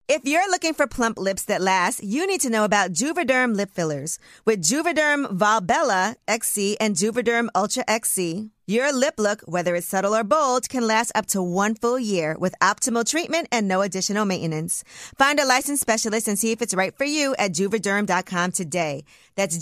If you're looking for plump lips that last, you need to know about Juvederm lip fillers. With Juvederm Volbella XC and Juvederm Ultra XC, your lip look, whether it's subtle or bold, can last up to 1 full year with optimal treatment and no additional maintenance. Find a licensed specialist and see if it's right for you at Juvederm.com today. That's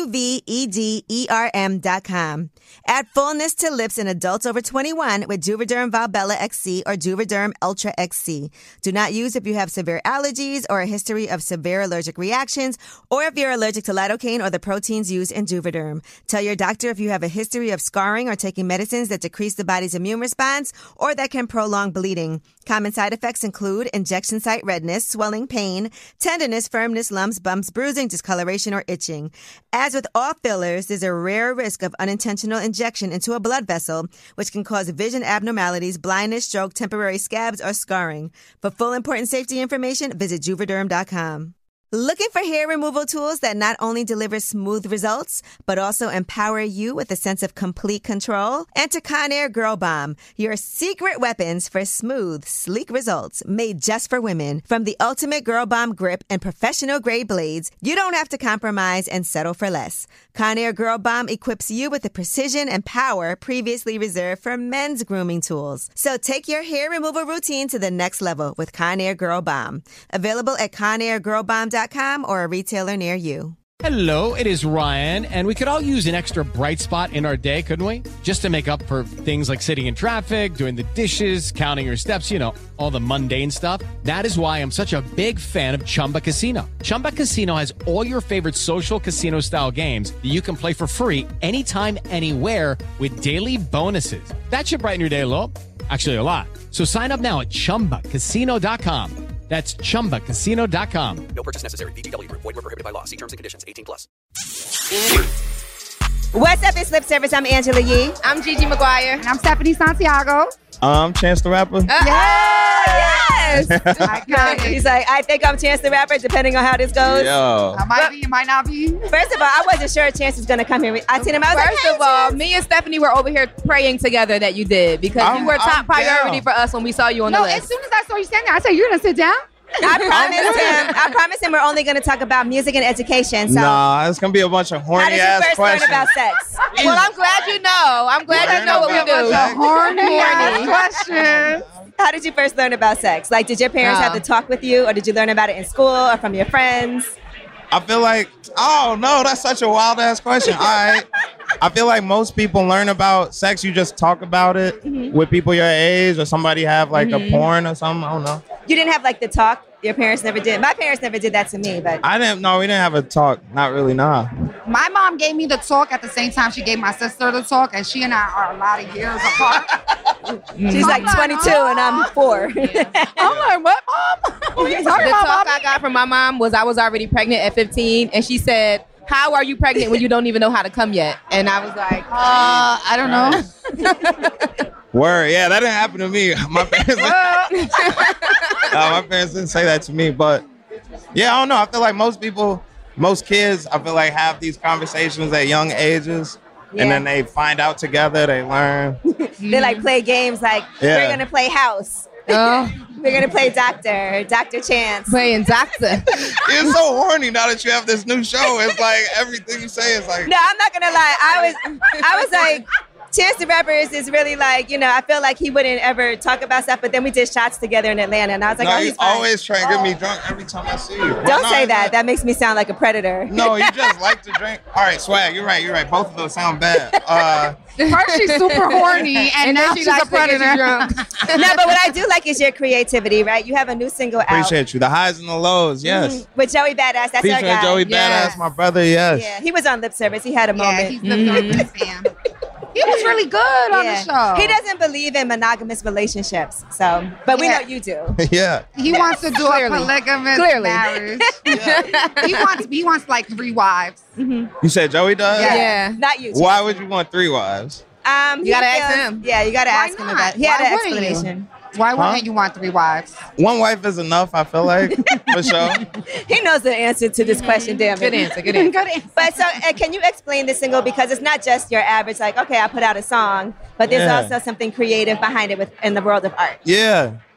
JUVEDERM.com. Add fullness to lips in adults over 21 with Juvederm Volbella XC or Juvederm Ultra XC. Do not use if you have severe allergies or a history of severe allergic reactions, or if you're allergic to lidocaine or the proteins used in Juvederm. Tell your doctor if you have a history of scarring or taking medicines that decrease the body's immune response or that can prolong bleeding. Common side effects include injection site redness, swelling, pain, tenderness, firmness, lumps, bumps, bruising, discoloration, or itching. As with all fillers, there's a rare risk of unintentional injection into a blood vessel, which can cause vision abnormalities, blindness, stroke, temporary scabs, or scarring. For full important safety information, visit Juvederm.com. Looking for hair removal tools that not only deliver smooth results, but also empower you with a sense of complete control? Enter Conair Girl Bomb, your secret weapons for smooth, sleek results made just for women. From the ultimate Girl Bomb grip and professional grade blades, you don't have to compromise and settle for less. Conair Girl Bomb equips you with the precision and power previously reserved for men's grooming tools. So take your hair removal routine to the next level with Conair Girl Bomb. Available at ConairGirlBomb.com or a retailer near you. Hello, it is Ryan, and we could all use an extra bright spot in our day, couldn't we? Just to make up for things like sitting in traffic, doing the dishes, counting your steps, you know, all the mundane stuff. That is why I'm such a big fan of Chumba Casino. Chumba Casino has all your favorite social casino-style games that you can play for free anytime, anywhere with daily bonuses. That should brighten your day a little. Actually, a lot. So sign up now at ChumbaCasino.com. That's ChumbaCasino.com. No purchase necessary. VGW Group. Void where prohibited by law. See terms and conditions. 18+. What's up, it's Lip Service. I'm Angela Yee. I'm Gigi McGuire. And I'm Stephanie Santiago. Chance the Rapper. Yes! He's like, I think I'm Chance the Rapper, depending on how this goes. Yo. I might be, it might not be. First of all, I wasn't sure Chance was going to come here. I seen him. I was like, First of all, me and Stephanie were over here praying together that you did because you were top priority for us when we saw you on the list. As soon as I saw you standing there, I said, you're going to sit down? I promised him we're only going to talk about music and education. So. Nah, it's going to be a bunch of horny ass questions. How did you first learn about sex? Well, I'm glad you know. I'm glad you know what we do. Horny ass questions. How did you first learn about sex? Like, did your parents have to talk with you, or did you learn about it in school or from your friends? I feel like, oh no, that's such a wild ass question. All right. I feel like most people learn about sex. You just talk about it with people your age, or somebody have like a porn or something. I don't know. You didn't have like the talk? Your parents never did. My parents never did that to me, but We didn't have a talk. Not really, nah. My mom gave me the talk at the same time she gave my sister the talk, and she and I are a lot of years apart. She's like 22 and I'm 4. I'm like, what, Mom? What are you talking The about, talk Mommy? I got from my mom was I was already pregnant at 15, and she said, how are you pregnant when you don't even know how to come yet? And I was like, I don't know. Word, yeah, that didn't happen to me. My parents, my parents didn't say that to me, but yeah, I don't know. I feel like most kids, I feel like have these conversations at young ages, and then they find out together, they learn. They like play games like, we're going to play house. We're going to play Dr. Chance. Playing doctor. You're so horny now that you have this new show. It's like everything you say is like. No, I'm not going to lie. I was like, Chance the Rapper is really like, you know, I feel like he wouldn't ever talk about stuff, but then we did shots together in Atlanta, and I was like, no, oh, he's always trying to get me drunk every time I see you. Don't say that. That makes me sound like a predator. No, you just like to drink. All right, swag, you're right. Both of those sound bad. First she's super horny, and now she's a predator. No, but what I do like is your creativity, right? You have a new single out. Appreciate you. The highs and the lows, yes. With Joey Badass, that's our Featuring guy. Joey Badass, my brother, yes. Yeah, he was on Lip Service. He had a moment. He's the fan. He was really good on the show. He doesn't believe in monogamous relationships, so but we know you do. Yeah. He wants to do a polygamous marriage. He wants like 3 wives. You said Joey does? Yeah. Not you. Why would you want 3 wives? You gotta ask him. Yeah, you gotta ask him about. He had an explanation. Why wouldn't you want 3 wives? 1 wife is enough, I feel like, for sure. He knows the answer to this question, damn it. Good answer. Good answer. But so, can you explain the single? Because it's not just your average, like, okay, I put out a song, but there's also something creative behind it in the world of art. Yeah.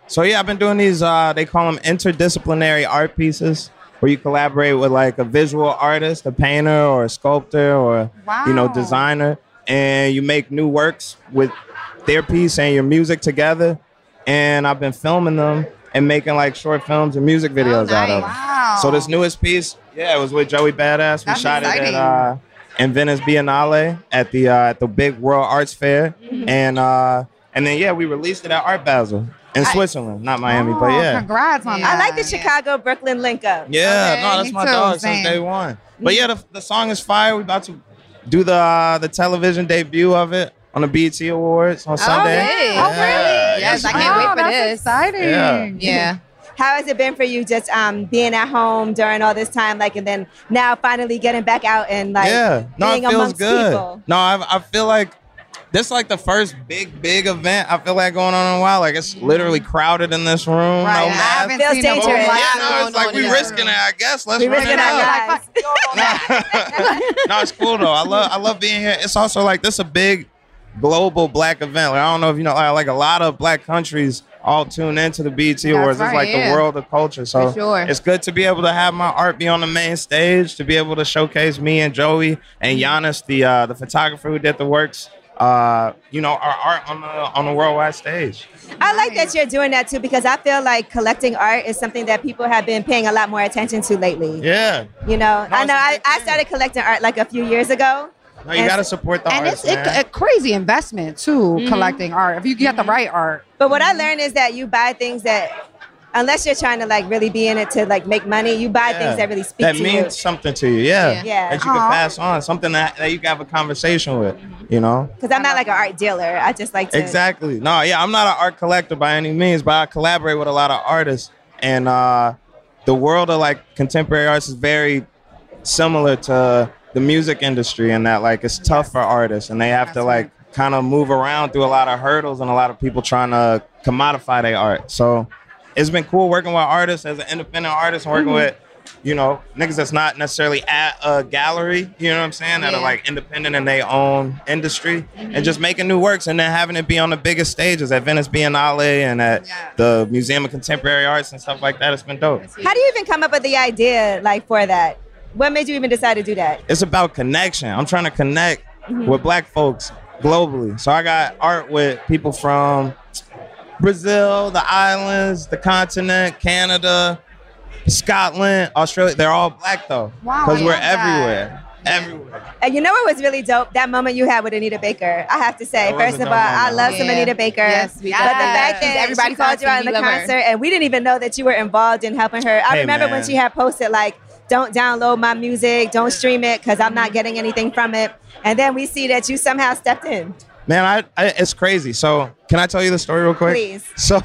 So yeah, I've been doing these. They call them interdisciplinary art pieces, where you collaborate with like a visual artist, a painter, or a sculptor, or designer, and you make new works with their piece and your music together. And I've been filming them and making like short films and music videos out of them. Wow. So this newest piece, it was with Joey Badass. We That's shot exciting. it at in Venice Biennale at the big World Arts Fair, and then we released it at Art Basel in Switzerland, not Miami, but yeah. Congrats on I that. like the Chicago Brooklyn link up. Yeah, Okay, no, that's me my too, dog same. since day one. But yeah, the song is fire. We about to do the television debut of it on the BET Awards on Sunday. really? Oh, really? Yes, I Wow, can't wait for that's this. exciting. Yeah. Yeah. How has it been for you just being at home during all this time, like, and then now finally getting back out and like being it feels amongst good. people? No, I feel like this is like the first big event I feel like going on in a while. Like it's literally crowded in this room. Right. No I mask. haven't Feels seen no dangerous. live. Yeah, no, it's like we risking it. I guess let's We run risking it our out. lives. No, it's cool though. I love being here. It's also like this a big global black event. Like I don't know if you know, like a lot of black countries all tune into the BET Awards. right, It's like yeah. the world of culture. So For sure. it's good to be able to have my art be on the main stage, to be able to showcase me and Joey and Giannis, the photographer who did the works. Our art on the worldwide stage. I like that you're doing that too, because I feel like collecting art is something that people have been paying a lot more attention to lately. Yeah. You know, I it's know a big I thing. started collecting art like a few years ago. No, you And- gotta support the And artists, it's man. a crazy investment too, collecting art. If you get the right art. But what I learned is that you buy things that, unless you're trying to like really be in it to like make money, you buy Yeah. things that really speak that to means you. something to you. Yeah. Yeah. That you can pass on, something that you can have a conversation with. You know. Because I'm not like an art dealer. I just like to. Exactly. No, yeah, I'm not an art collector by any means, but I collaborate with a lot of artists, and the world of like contemporary arts is very similar to the music industry in that like it's tough for artists, and they have to like kind of move around through a lot of hurdles and a lot of people trying to commodify their art. So it's been cool working with artists as an independent artist and working with, niggas that's not necessarily at a gallery, you know what I'm saying, that are like independent in their own industry, and just making new works and then having it be on the biggest stages at Venice Biennale and at the Museum of Contemporary Arts and stuff like that. It's been dope. How do you even come up with the idea like for that? What made you even decide to do that? It's about connection. I'm trying to connect with black folks globally. So I got art with people from Brazil, the islands, the continent, Canada, Scotland, Australia. They're all black though. Wow, Because I we're love that. everywhere. Everywhere. And you know what was really dope? That moment you had with Anita Baker. I have to say, That was first a of dope all, I moment. love some Yeah. Anita Baker. Yes, we but love the her. fact that Everybody she called you out in the we love her. concert, and we didn't even know that you were involved in helping her. I Hey, remember when man. she had posted like, "Don't download my music, don't stream it, because I'm not getting anything from it." And then we see that you somehow stepped in. Man, it's crazy. So can I tell you the story real quick? Please. So,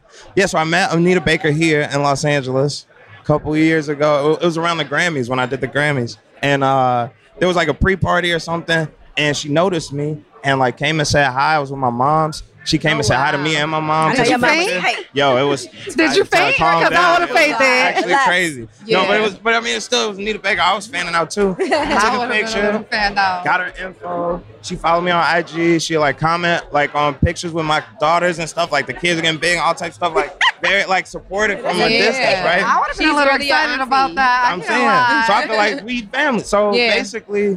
so I met Anita Baker here in Los Angeles a couple of years ago. It was around the Grammys when I did the Grammys. And there was like a pre-party or something. And she noticed me and like came and said hi. I was with my moms. She came and said hi to me and my mom. I know took your a mom was picture. tight. Yo, it was. Did you faint? Calm Because I down. would have fainted. Actually Relax. crazy. Yeah. No, but I mean, it was Anita Baker. I was fanning out too. Took I a would have been a picture. little fan out. Got her info. She followed me on IG. She like comment like on pictures with my daughters and stuff. Like the kids are getting big, all type of stuff. Like very like supportive from a Yeah. distance, right? I would have been She's a little really excited auntie. about that. I'm I saying. can't So lie. I feel like we family. So Yeah. basically,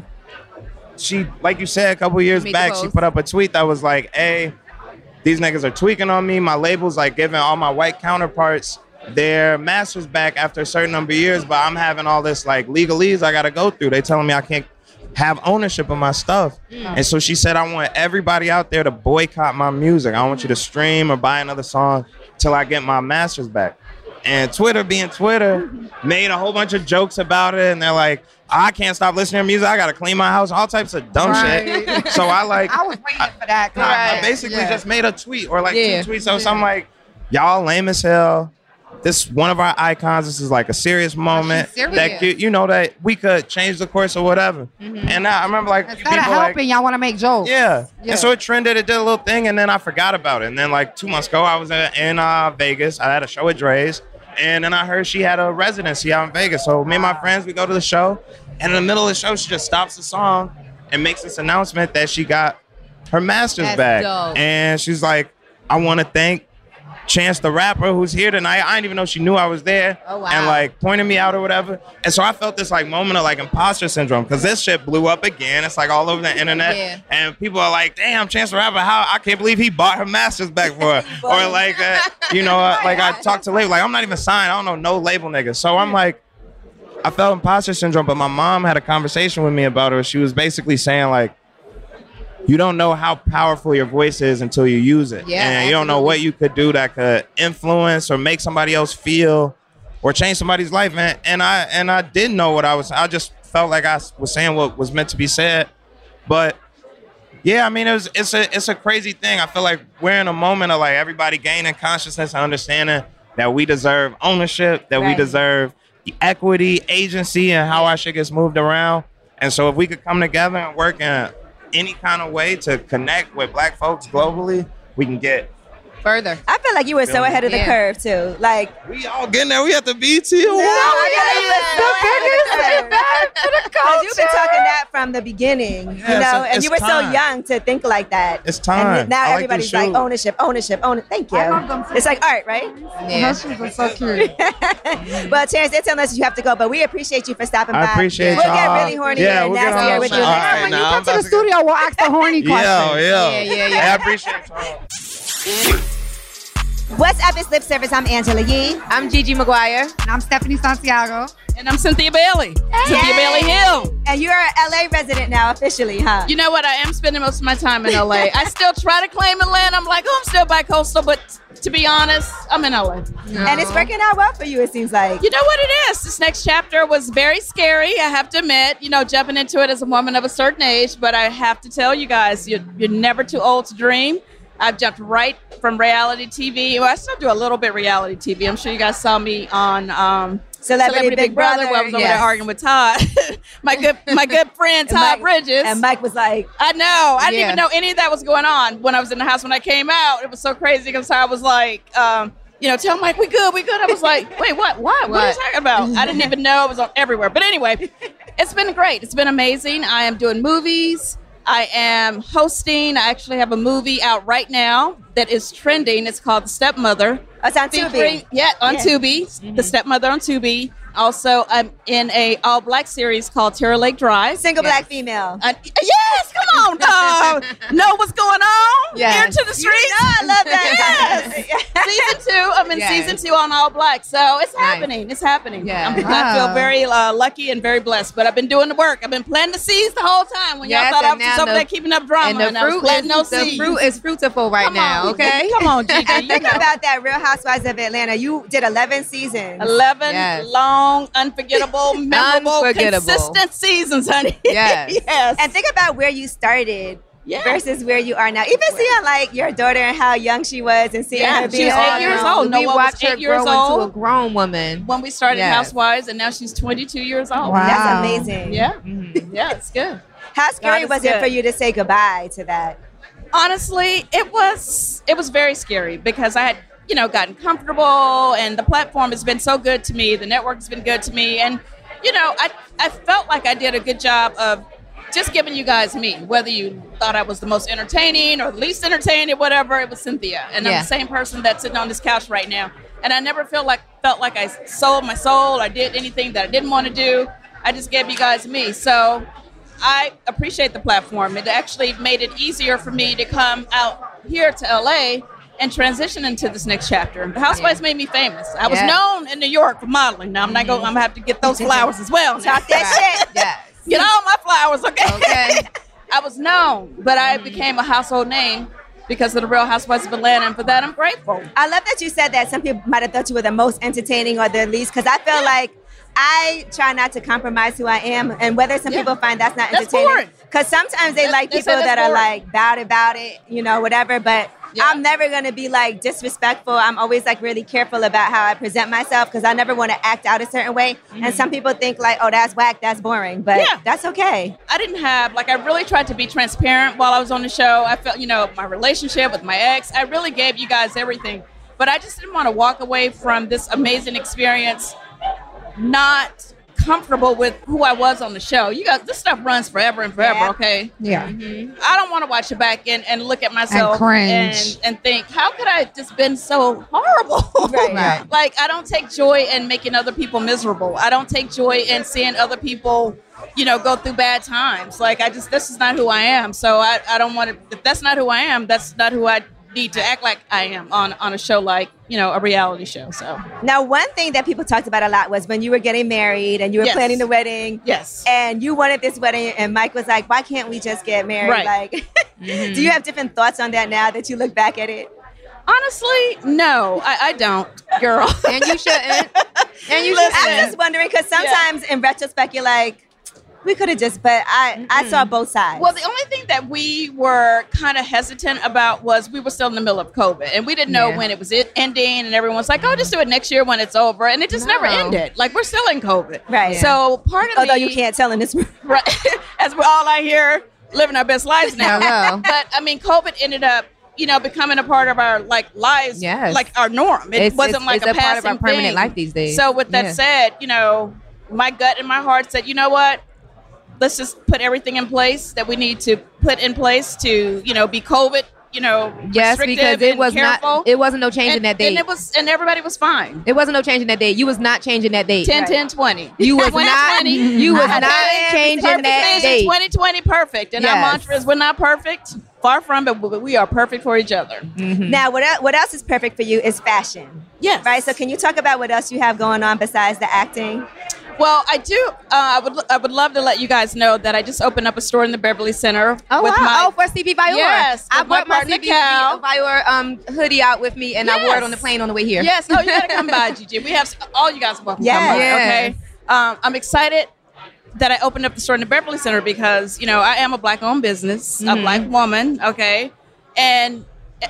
she, like you said, a couple years Made the back, she post. put up a tweet that was like, "Hey, these niggas are tweaking on me. My label's like giving all my white counterparts their masters back after a certain number of years, but I'm having all this like legalese I gotta go through. They telling me I can't have ownership of my stuff." And so she said, "I want everybody out there to boycott my music. I don't want you to stream or buy another song till I get my masters back." And Twitter being Twitter made a whole bunch of jokes about it, and they're like, "I can't stop listening to music. I gotta clean my house," all types of dumb shit. Right. So I like I was waiting for that. I basically just made a tweet or like Yeah. two tweets or something like, "Y'all lame as hell. This is one of our icons. This is like a serious moment serious. that that we could change the course or whatever." And I remember like Instead of people helping, like, y'all want to make jokes. yeah. Yeah. And so it trended. It did a little thing, and then I forgot about it. And then like 2 months ago, I was in Vegas. I had a show at Dre's, and then I heard she had a residency out in Vegas. So me and my friends, we go to the show, and in the middle of the show, she just stops the song and makes this announcement that she got her master's That's back. dope. And she's like, "I want to thank Chance the Rapper, who's here tonight. I didn't even know she knew I was there. Oh, wow. And like pointed me out or whatever. And so I felt this like moment of like imposter syndrome because this shit blew up again. It's like all over the internet. Yeah. And people are like, damn, Chance the Rapper, how I can't believe he bought her masters back for her. Or like, like I talked to label, like I'm not even signed. I don't know no label niggas. So I'm like, I felt imposter syndrome, but my mom had a conversation with me about it. She was basically saying like, you don't know how powerful your voice is until you use it. Yeah, and you don't know what you could do that could influence or make somebody else feel or change somebody's life, man. And I didn't know what I just felt like I was saying what was meant to be said. But yeah, I mean, it's a crazy thing. I feel like we're in a moment of like everybody gaining consciousness and understanding that we deserve ownership, that we deserve equity, agency, and how our shit gets moved around. And so if we could come together and work in any kind of way to connect with Black folks globally, we can get further. I feel like you were so ahead of the curve too. Like we all getting there. We have to BET Awards. Because you've been talking that from the beginning, you know, and you were so young to think like that. It's time. And now I like everybody's them like shoes. ownership. Thank you. It's like art, right? Yeah. Those shoes are so cute. Well, Terrence, they're telling us you have to go, but we appreciate you for stopping by. I appreciate We'll y'all. get really horny Yeah, and we'll get nastier on with the you. show. All right, When you now come I'm to the about to studio, we'll ask the horny question. Yeah, I appreciate y'all. What's up? It's Lip Service. I'm Angela Yee. I'm Gigi McGuire. And I'm Stephanie Santiago. And I'm Cynthia Bailey. Cynthia Bailey Hill. And you're an LA resident now officially, huh? You know what? I am spending most of my time in LA. I still try to claim Atlanta. I'm like, oh, I'm still bi-coastal, but to be honest, I'm in LA. And it's working out well for you, it seems like. You know what it is? This next chapter was very scary, I have to admit, you know, jumping into it as a woman of a certain age, but I have to tell you guys, you're never too old to dream. I've jumped right from reality TV. Well, I still do a little bit reality TV. I'm sure you guys saw me on Celebrity Big Brother, where I was over there arguing with Todd, my good friend Todd Bridges. And Mike was like, I know. I didn't even know any of that was going on when I was in the house. When I came out, it was so crazy because Todd was like, tell Mike, we good. I was like, wait, what? What are you talking about? I didn't even know it was on everywhere. But anyway, it's been great. It's been amazing. I am doing movies. I am hosting. I actually have a movie out right now that is trending. It's called The Stepmother. Oh, it's on Tubi. Yeah, on Tubi. Mm-hmm. The Stepmother on Tubi. Also, I'm in a all-black series called Terror Lake Drive. Single black female. Yes, come on. Know what's going on? Yes. Here to the streets. You know I love that. Yes. Season 2. I'm in season 2 on all black. So it's happening. It's happening. Yeah. I feel very lucky and very blessed. But I've been doing the work. I've been planting the seeds the whole time. When y'all thought I was just over there keeping up drama. And the fruit is fruitful right now, okay? Come on, Gigi. And think about that, Real Housewives of Atlanta. You did 11 seasons. 11 long, unforgettable, memorable, consistent seasons, honey. Yes. Yes. And think about where you started versus where you are now. Even seeing like your daughter and how young she was and seeing her being she was 8 years old. We watched her 8 years grow old into a grown woman. When we started Housewives, and now she's 22 years old. Wow. That's amazing. Yeah. Mm-hmm. Yeah, it's good. How scary was it for you to say goodbye to that? Honestly, it was very scary because I had, gotten comfortable, and the platform has been so good to me. The network has been good to me. And, I felt like I did a good job of just giving you guys me, whether you thought I was the most entertaining or least entertaining, whatever, it was Cynthia. And I'm the same person that's sitting on this couch right now. And I never felt like I sold my soul. I did anything that I didn't want to do. I just gave you guys me. So I appreciate the platform. It actually made it easier for me to come out here to LA and transition into this next chapter. The Housewives made me famous. I was known in New York for modeling. Now I'm not going. I'm gonna have to get those flowers as well. Talk that shit. Yes. Get all my flowers, okay? I was known, but I became a household name because of the Real Housewives of Atlanta, and for that I'm grateful. I love that you said that. Some people might have thought you were the most entertaining or the least, because I feel like I try not to compromise who I am, and whether some people find that's not entertaining. Because sometimes they like people that are like about it, whatever, but I'm never going to be like disrespectful. I'm always like really careful about how I present myself because I never want to act out a certain way. And some people think like, oh, that's whack, that's boring, but that's okay. I didn't have, I really tried to be transparent while I was on the show. I felt, my relationship with my ex, I really gave you guys everything. But I just didn't want to walk away from this amazing experience not comfortable with who I was on the show. This stuff runs forever and forever, Yeah. okay? Yeah. I don't want to watch it back and look at myself cringe. and think, how could I just been so horrible? Right. Like, I don't take joy in making other people miserable. I don't take joy in seeing other people, go through bad times. Like, this is not who I am. So I don't want to, if that's not who I am, that's not who I need to act like I am on a show like, a reality show. So Now, one thing that people talked about a lot was when you were getting married and you were Yes. planning the wedding. yes. And you wanted this wedding, and Mike was like, why can't we just get married? Right. Like, do you have different thoughts on that now that you look back at it? Honestly, no, I don't, girl. And you shouldn't. And you Listen. I'm just wondering, because sometimes in retrospect, you're like, we could have just, but I saw both sides. Well, the only thing that we were kind of hesitant about was we were still in the middle of COVID, and we didn't know when it was ending, and everyone was like, oh, just do it next year when it's over. And it just never ended. Like, we're still in COVID. Right. So part of Although me, you can't tell in this room. right, as we're all out here living our best lives now. Hello. But, I mean, COVID ended up, becoming a part of our, lives, Yes. like our norm. It wasn't like it's a part of our passing permanent thing. life these days. So with that said, my gut and my heart said, you know what? Let's just put everything in place that we need to put in place to, be COVID, yes, restrictive because it and was careful. not. It wasn't no changing that date. And everybody was fine. It wasn't no changing that date. You was not changing that date. 10, 10, 20. You was not. 2020. You was Okay. not changing Perfect that vision, date. 2020 perfect. And our Yes. mantra is we're not perfect. Far from it, but we are perfect for each other. Now, what else is perfect for you is fashion. Yes. Right? So can you talk about what else you have going on besides the acting? Well, I do. I would love to let you guys know that I just opened up a store in the Beverly Center. Oh, with wow. my, For CB Vior. Yes, I with my brought my partner, CB Cal. Vior hoodie out with me, and I wore it on the plane on the way here. Yes. Oh, you gotta come by, Gigi. We have all you guys are welcome to come by. Yes. Okay. I'm excited that I opened up the store in the Beverly Center because I am a Black-owned business, a Black woman. Okay, and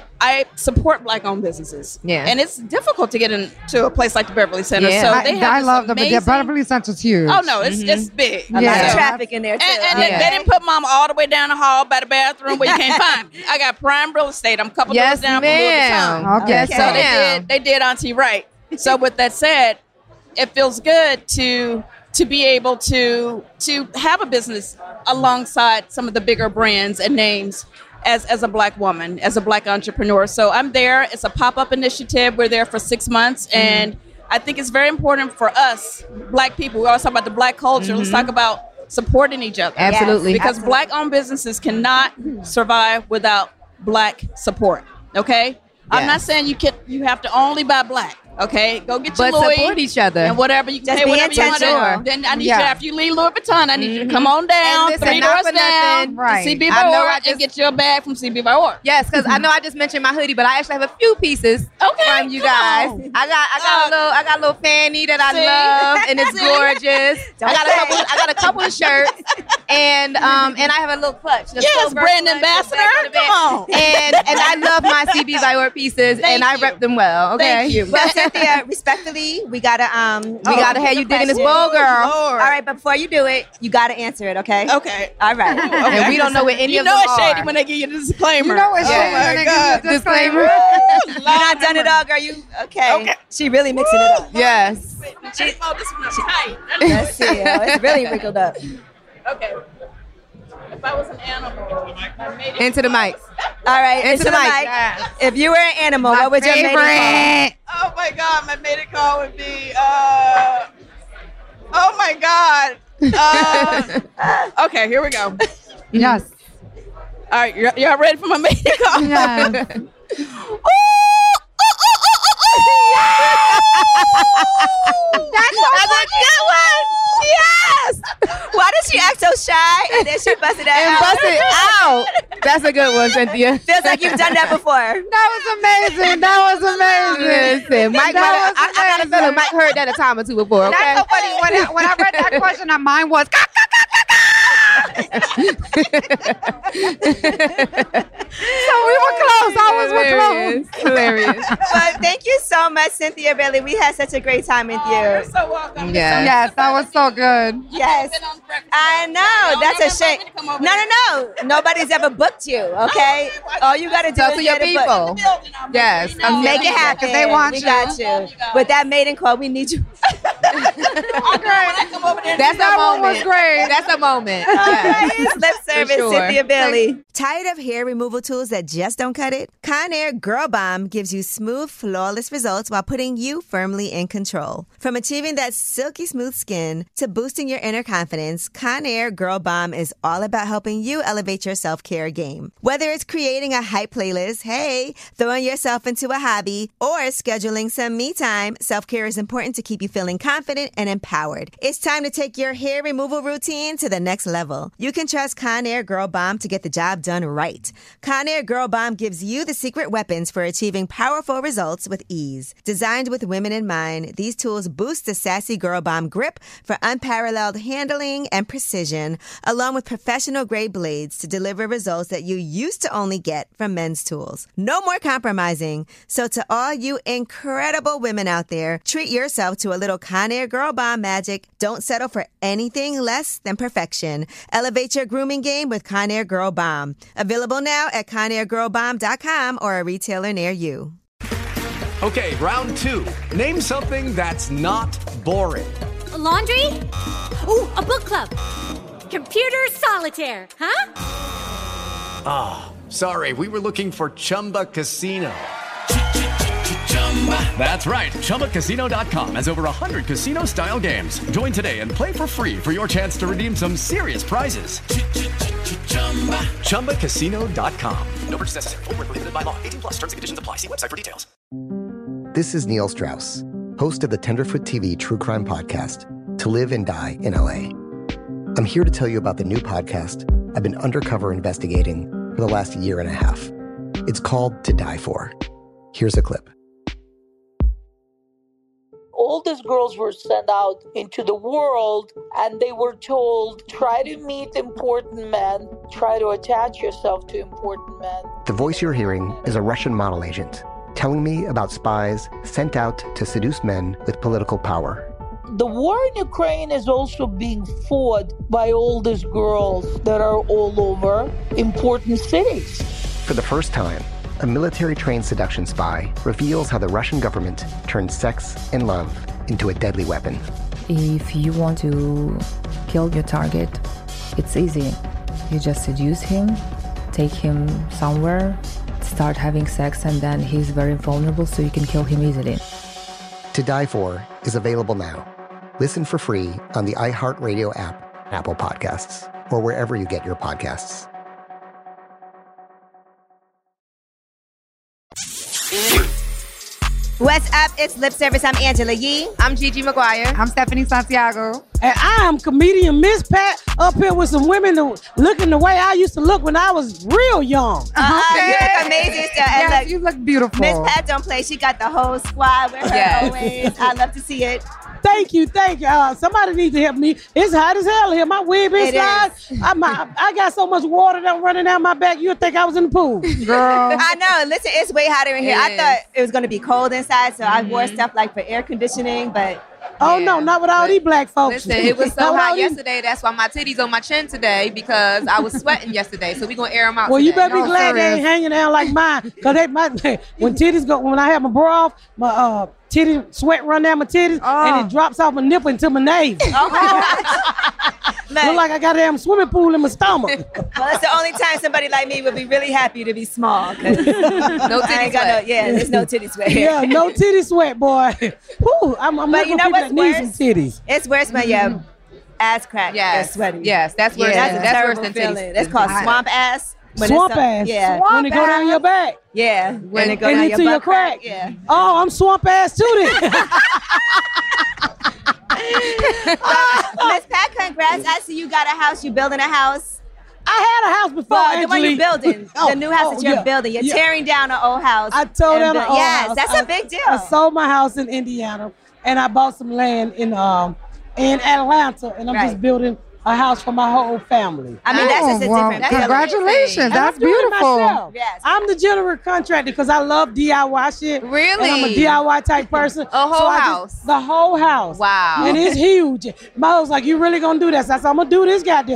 I support Black-owned businesses. Yeah. And it's difficult to get into a place like the Beverly Center. Yeah. So they have I this love the amazing, Beverly Center's huge. Oh no, it's big. A lot Yeah. of traffic in there, too. And Yeah. they didn't put Mama all the way down the hall by the bathroom where you can't find me. I got prime real estate. I'm a couple Yes, doors down from Louis ma'am. Vuitton. Okay. Yes, So ma'am. they did Auntie right. So with that said, it feels good to be able to have a business alongside some of the bigger brands and names as a Black woman, as a Black entrepreneur. So I'm there. It's a pop-up initiative. We're there for 6 months, and I think it's very important for us Black people. We always talk about the Black culture. Let's talk about supporting each other. Absolutely. Because Black-owned businesses cannot survive without Black support. Okay, I'm not saying you have to only buy Black. Okay, go get your But Louis support each other. and whatever you can Just pay be whatever you want intentional. to. Then I need Yeah. you after you leave Louis Vuitton. I need you to come on down, And listen, 3 not doors for down, nothing. Right. to CB I know Vior I and just- get your bag from CB Vior. Yes, because I know I just mentioned my hoodie, but I actually have a few pieces Okay, from you come guys. on. I got a little fanny that I See? love, and it's gorgeous. Don't I say. got a couple of shirts, and I have a little clutch. the Yes, silver brand clutch, ambassador. the back Come of the bag. And I love my CB Vior pieces, Thank and I you. rep them well. Okay, Thank you. Well, Cynthia, respectfully, we gotta we gotta have you digging this bowl, girl. Lord. All right, but before you do it, you gotta answer it, okay? Okay. All right. And we don't know what any You of know them it's shady are. when they give you the disclaimer. You know it's Oh shady my when they give you God. the disclaimer. You're not done it all, girl. You okay? She really mixing it up. Yes. Oh, this one is tight. Let's see. Oh, it's really wrinkled up. Okay. If I was an animal, I made it. Into the mic. All right, Into the mic. Yes. If you were an animal, what would your mating call? Oh my God, my mating call would be, oh my God. Okay, here we go. Yes. All right, y'all ready for my mating call? Yeah. That's a good one. Yes. Why did she act so shy and then she busted that And out? bust it out. That's a good one, Cynthia. Feels like you've done that before. That was amazing. That was amazing. Listen, Mike, That was I got a feeling Mike heard that a time or two before. Okay. That's so funny. When I read that question, mine was. So we were close. Always were close. Hilarious. But thank you so much, Cynthia Bailey. We had such a great time with You're you. so welcome. Yeah. Yes, that was so good. Yes. I know. That's a shame. No. Nobody's ever booked you, okay? All you got to do Talk is to your get a book. people. Yes. Make it happen. They want we you. got you. With that mating call, we need you. When I come over there. That's a That one was moment. great. That's a moment. All Yeah. right, lip service, sure. Cynthia Bailey. Tired of hair removal tools that just don't cut it? Conair Girl Bomb gives you smooth, flawless results while putting you firmly in control. From achieving that silky smooth skin to boosting your inner confidence, Conair Girl Bomb is all about helping you elevate your self-care game. Whether it's creating a hype playlist, hey, throwing yourself into a hobby, or scheduling some me time, self-care is important to keep you feeling confident and empowered. It's time to take your hair removal routine to the next level. You can trust Conair Girl Bomb to get the job done right. Conair Girl Bomb gives you the secret weapons for achieving powerful results with ease. Designed with women in mind, these tools boost the sassy Girl Bomb grip for unparalleled handling and precision, along with professional-grade blades to deliver results that you used to only get from men's tools. No more compromising. So to all you incredible women out there, treat yourself to a little Conair Girl Bomb magic. Don't settle for anything less than perfection. Elevate your grooming game with Conair Girl Bomb. Available now at ConairGirlBomb.com or a retailer near you. Okay, round two. Name something that's not boring. A laundry? Ooh, a book club. Computer solitaire, huh? Ah, sorry, we were looking for Chumba Casino. That's right, ChumbaCasino.com has over 100 casino-style games. Join today and play for free for your chance to redeem some serious prizes. ChumbaCasino.com. No purchase necessary. Void where prohibited by law. 18+ terms and conditions apply. See website for details. This is Neil Strauss, host of the Tenderfoot TV True Crime Podcast, To Live and Die in LA. I'm here to tell you about the new podcast I've been undercover investigating for the last year and a half. It's called To Die For. Here's a clip. All these girls were sent out into the world and they were told, try to meet important men, try to attach yourself to important men. The voice you're hearing is a Russian model agent telling me about spies sent out to seduce men with political power. The war in Ukraine is also being fought by all these girls that are all over important cities. For the first time, a military-trained seduction spy reveals how the Russian government turned sex and love into a deadly weapon. If you want to kill your target, it's easy. You just seduce him, take him somewhere, start having sex, and then he's very vulnerable, so you can kill him easily. To Die For is available now. Listen for free on the iHeartRadio app, Apple Podcasts, or wherever you get your podcasts. What's up? It's Lip Service. I'm Angela Yee. I'm Gigi McGuire. I'm Stephanie Santiago. And I am comedian Miss Pat up here with some women looking the way I used to look when I was real young. You look amazing still. And Yes, look, you look beautiful. Miss Pat don't play. She got the whole squad with her Yes. always. I love to see it. Thank you. Somebody needs to help me. It's hot as hell here. My wig is It slide. I got so much water that running down my back, you'd think I was in the pool. Girl. I know. Listen, it's way hotter in here. It I is. thought it was going to be cold inside, so I wore stuff like for air conditioning, but Oh, Yeah. no, not with all these black folks. Listen, it was so Not with all hot these- yesterday. That's why my titties on my chin today, because I was sweating yesterday. So we gonna air them out. Well, you today. better be glad they ain't hanging down like mine, because when I have my bra off, my titty sweat run down my titties, and it drops off my nipple into my navel. Look like I got a damn swimming pool in my stomach. Well, it's the only time somebody like me would be really happy to be small. 'Cause No I titty ain't got sweat. there's no titty sweat. Yeah, no titty sweat, boy. Whew, I'm But looking you know for people what's that need some worse? titties. It's worse when your ass crack Yes, is sweaty. yes, that's worse. Yeah, than, that's a that's worse terrible than feeling. titties. That's called swamp ass. When Swamp it's ass. Yeah. When it go down your back. Yeah. When it go and down into your your butt crack. Yeah. Oh, I'm swamp ass too then. Miss Pat, congrats. I see you got a house. You building a house. I had a house before, Well, the one you're Angelique. building. The new house that you're building. You're tearing down an old house. I told and them an old yes, house. that's a big deal. I sold my house in Indiana, and I bought some land in Atlanta, and I'm just building a house for my whole family. I mean, that's just a different feeling. Congratulations. And That's I'm doing it beautiful. myself. Yes. I'm the general contractor because I love DIY shit. Really? And I'm a DIY type person. A whole house? The whole house. Wow. And it's huge. My husband's like, you really gonna do this? I said, I'm gonna do this, goddamn it.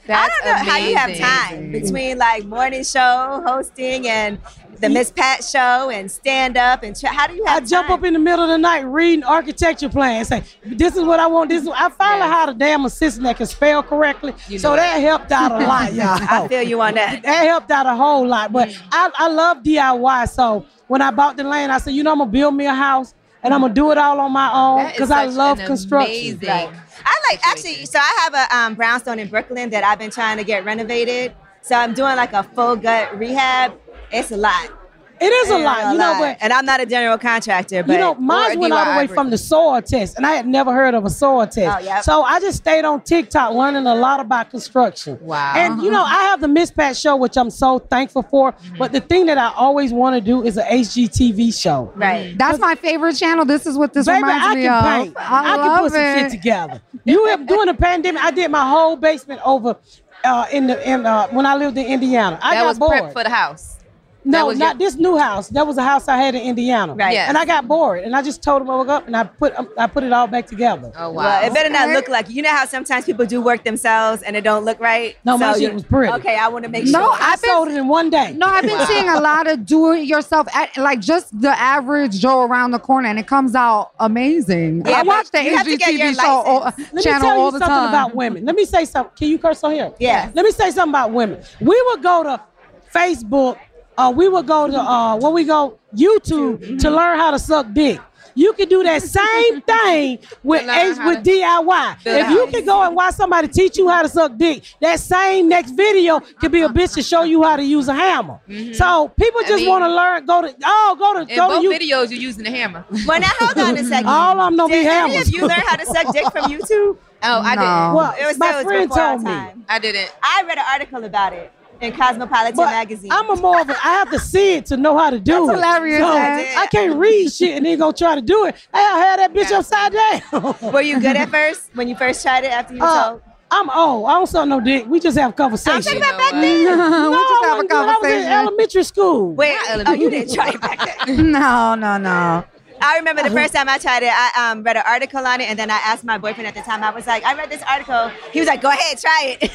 I don't know how you have time between like morning show hosting and the Miss Pat show and stand up and how do you have I jump up in the middle of the night reading architecture plans. Say, this is what I want. This is, I finally hired a damn assistant that can spell correctly. So that helped out a lot, y'all. I feel you on that. That helped out a whole lot. But I love DIY. So when I bought the land, I said, I'm going to build me a house and I'm going to do it all on my own because I love construction. Right. I like, actually, so I have a brownstone in Brooklyn that I've been trying to get renovated. So I'm doing like a full gut rehab. It's a lot. It is a lot, but and I'm not a general contractor, but mine went all the way from the soil test, and I had never heard of a soil test. Oh, yep. So I just stayed on TikTok learning a lot about construction. Wow. And I have the Miss Pat show, which I'm so thankful for. But the thing that I always want to do is an HGTV show. Right. That's my favorite channel. This is what this Baby, reminds me I of. can paint. I can put some shit together. During the pandemic, I did my whole basement over when I lived in Indiana. I got bored. Prep for the house. No, not this new house. That was a house I had in Indiana. Right. Yes. And I got bored, and I just told them I woke up, and I put it all back together. Oh, wow. Well, it better not look like, how sometimes people do work themselves and it don't look right? No, my shit was pretty. Okay, I want to make sure. No, I sold it in one day. No, I've been seeing a lot of do-it-yourself, like just the average Joe around the corner, and it comes out amazing. Yeah, I watch the HGTV show channel all the time. Let me tell you something about women. Let me say something. Can you curse on here? Yeah. Let me say something about women. We would go to Facebook. We would go to YouTube to learn how to suck dick. You can do that same thing with DIY. If you can go and watch somebody teach you how to suck dick, that same next video could be a bitch to show you how to use a hammer. So people just want to learn. Go to both videos you're using a hammer. Well, now hold on a second. All of them don't be Did any hammers. of you learn how to suck dick from YouTube? Oh, I didn't. Well, It was my friend before our told me. time. I didn't. I read an article about it in Cosmopolitan But magazine. I have to see it to know how to do it. hilarious, So man. I can't read shit and then go try to do it. I'll have that bitch upside down. Were you good at first when you first tried it after you were told? I'm old. I don't suck no dick. We just have conversation. I'm talking about back then. We just have a I was in conversation. elementary school. Wait, you didn't try it back then. No. I remember the first time I tried it, I read an article on it, and then I asked my boyfriend at the time, I was like, I read this article. He was like, go ahead, try it. Of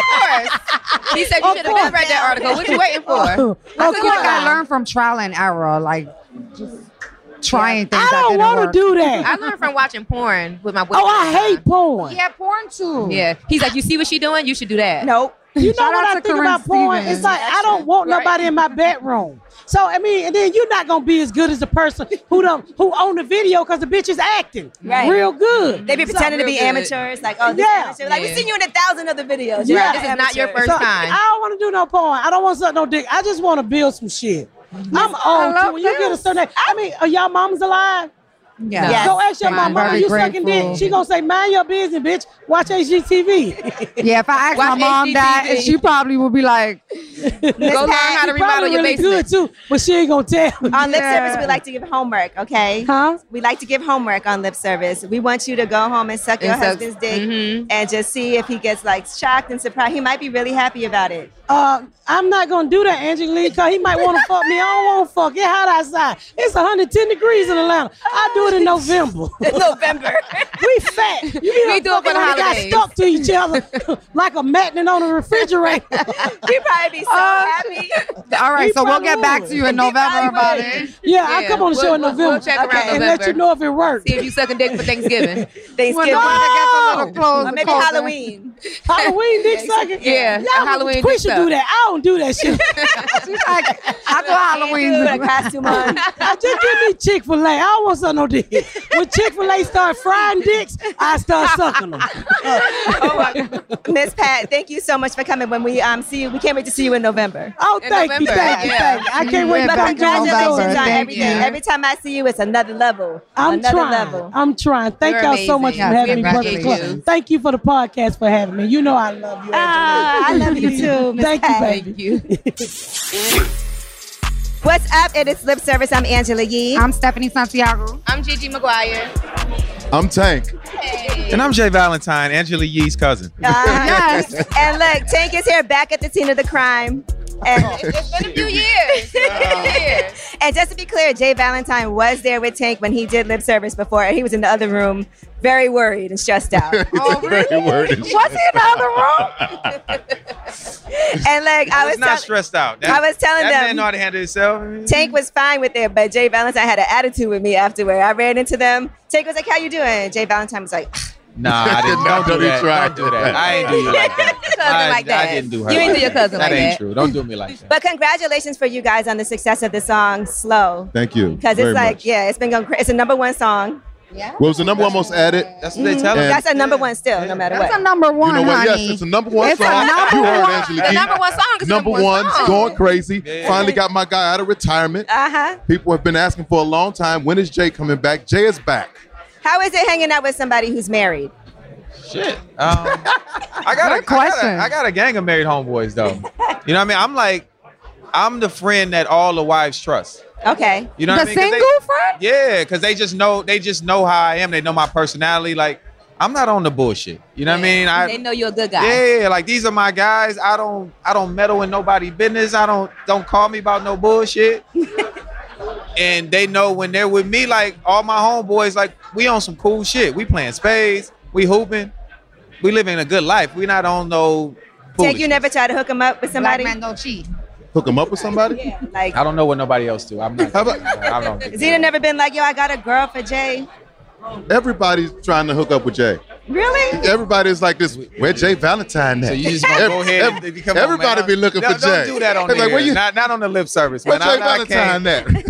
course. He said you should have read that article. What you waiting for? I feel like I learned from trial and error, like just trying things. I don't want to do that. I learned from watching porn with my boyfriend. Oh, I hate porn. Yeah, porn too. Yeah. He's like, you see what she doing? You should do that. Nope. You know Shout what out I to think Corinne about porn? Stevens. It's like I don't want nobody in my bedroom. So and then you're not gonna be as good as the person who own the video because the bitch is acting real good. They be pretending to be amateurs, like this amateur. Like we've seen you in 1,000 other videos. Yeah. This is not your first So, time. I don't want to do no porn. I don't want to suck no dick. I just want to build some shit. I'm old too. When you get a certain age, are y'all moms alive? Yeah. Yes. Go ask your I'm mama, are very you sucking grateful. dick? She gonna say, mind your business, bitch. Watch HGTV. Yeah, if I asked my Watch mom HGTV. that, she probably would be like, Go learn how to remodel Probably your really basement. good too, but she ain't gonna tell. On Lip Service, we like to give homework, okay? Huh? We like to give homework on Lip Service. We want you to go home and suck your husband's dick and just see if he gets like shocked and surprised. He might be really happy about it. I'm not gonna do that, Angelique, because he might want to fuck me. I don't want to fuck. It's hot outside. It's 110 degrees in Atlanta. I do it in November. November. We fat. You We do it for the got holidays. stuck to each other like a magnet on a refrigerator. He probably be so happy. all right, He so we'll probably get back would. to you in November about it. Yeah, I'll come on the show in We'll November check around and November. let you know if it works. See if you sucking dick for Thanksgiving. Thanksgiving. When it gets a little closer, Or maybe closer. Halloween. Halloween dick sucking. Yeah, Y'all Halloween Quisha dick suck. do that. I don't do that shit. She's like, I do Halloween. Put a costume on. Just give me Chick-fil-A. I don't want to suck no dick. When Chick-fil-A start frying dicks, I start sucking them. Miss Pat, thank you so much for coming. When we see you, we can't wait to see you in November. Oh, In thank you, November, thank you, yeah. thank you. I can't wait Yeah, to But back come in to congratulations November. on Thank everything. you. Every time I see you, it's another level. I'm another trying. level. I'm trying. Thank You're y'all so much amazing. for Yes, having we me. appreciate Brother. you. Thank you for the podcast for having me. You know I love you. I love you too, Miss Thank Pat. you, baby. Thank you. What's up? It is Lip Service. I'm Angela Yee. I'm Stephanie Santiago. I'm Gigi McGuire. I'm Tank. Hey. And I'm Jay Valentine, Angela Yee's cousin. Yes. And look, Tank is here back at the scene of the crime. And, It's been a few years. and just to be clear, Jay Valentine was there with Tank when he did Lip Service before. He was in the other room very worried and stressed out. Oh, really? Very worried. Was he in the other room? And like I was not stressed out. I was telling that them- man know how to handle himself. Tank was fine with it, but Jay Valentine had an attitude with me afterward. I ran into them. Tank was like, "How you doing?" Jay Valentine was like, Nah, I didn't. Don't do that. try. Don't do that. I ain't do you like that. Cousin like that. I didn't do her. You ain't like do your that. cousin That like ain't that. true. Don't do me like that. But congratulations for you guys on the success of the song "Slow." Thank you. Because very it's like, much. yeah, it's been going. It's a #1 song. What was the number one most added? That's what they tell us. That's a #1 still, no matter That's what. a number one, You know what? honey. Yes, it's a number one It's a song. number You heard one. Angela The Yee. number one song is Number one, song. going crazy. Finally got my guy out of retirement. People have been asking for a long time. When is Jay coming back? Jay is back. How is it hanging out with somebody who's married? Shit. I got a gang of married homeboys though. You know what I mean? I'm the friend that all the wives trust. Okay. You know what I mean? 'Cause single friend? Yeah, because they just know how I am. They know my personality. Like, I'm not on the bullshit. You know what I mean? They know you're a good guy. Yeah, like these are my guys. I don't meddle in nobody's business. Don't call me about no bullshit. And they know when they're with me, like all my homeboys, like we on some cool shit. We playing spades, we hooping, we living a good life. We not on no Tank, you never try to hook him up with somebody? Black man don't cheat. Hook him up with somebody? Yeah, like I don't know what nobody else do. I'm not. I don't. Zeta never been like, yo, I got a girl for Jay. Everybody's trying to hook up with Jay. Really? Everybody's like this. Where Jay Valentine at? So you just gonna go ahead and come on, everybody man. be looking for Jay. Don't do that on They're there. like, where you? Not on the lip service, Where man. Jay Valentine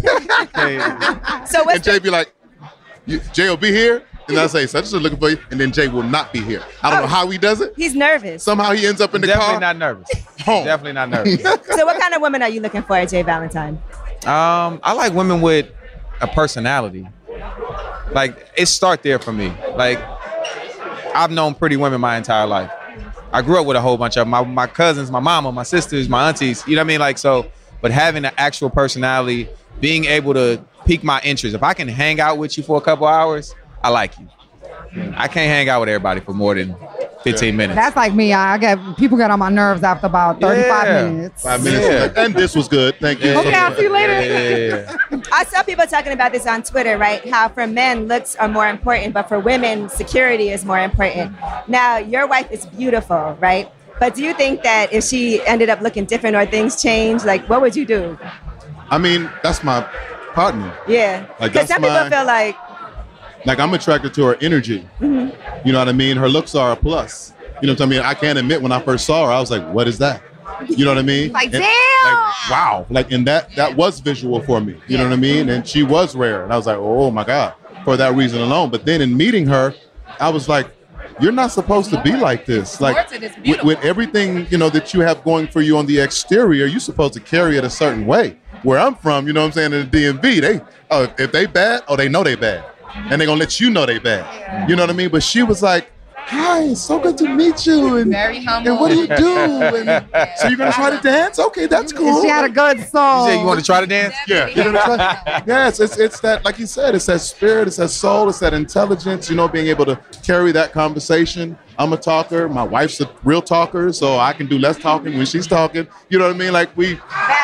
at? So and Jay be like, Jay will be here. And I say, such a looking for you. And then Jay will not be here. I don't know how he does it. He's nervous. Somehow he ends up in the Definitely car. not nervous. Definitely not nervous. So what kind of woman are you looking for at Jay Valentine? I like women with a personality. Like, it start there for me. Like, I've known pretty women my entire life. I grew up with a whole bunch of them. My cousins, my mama, my sisters, my aunties. You know what I mean? Like, so, but having an actual personality, being able to pique my interest. If I can hang out with you for a couple hours, I like you. I can't hang out with everybody for more than 15 minutes. That's like me. People get on my nerves after about 35 minutes. 5 minutes. And this was good. Thank you. Okay, I'll see you later. Yeah. I saw people talking about this on Twitter, right? How for men, looks are more important, but for women, security is more important. Now, your wife is beautiful, right? But do you think that if she ended up looking different or things changed, like what would you do? I mean, that's my partner. Yeah. Like, Because that's some people my- feel like, Like, I'm attracted to her energy. mhm. You know what I mean? Her looks are a plus. You know what I mean? I can't admit when I first saw her, I was like, what is that? You know what I mean? Like, And- damn! Like, wow. Like, and that was visual for me. You know what I mean? And she was rare. And I was like, oh my God, for that reason alone. But then in meeting her, I was like, you're not supposed to be like this. Like, with everything, you know, that you have going for you on the exterior, you're supposed to carry it a certain way. Where I'm from, you know what I'm saying, in the DMV, if they bad, they know they bad. And they're going to let you know they bad. You know what I mean? But she was like, hi, it's so good to meet you. And, Very humble. and what do you do? And so you're going to try to dance? Okay, that's cool. She had a good soul. You say you want to try to dance? Yeah. You're gonna try? Yes, it's that, like you said, it's that spirit, it's that soul, it's that intelligence, you know, being able to carry that conversation. I'm a talker. My wife's a real talker, so I can do less talking when she's talking. You know what I mean? Like we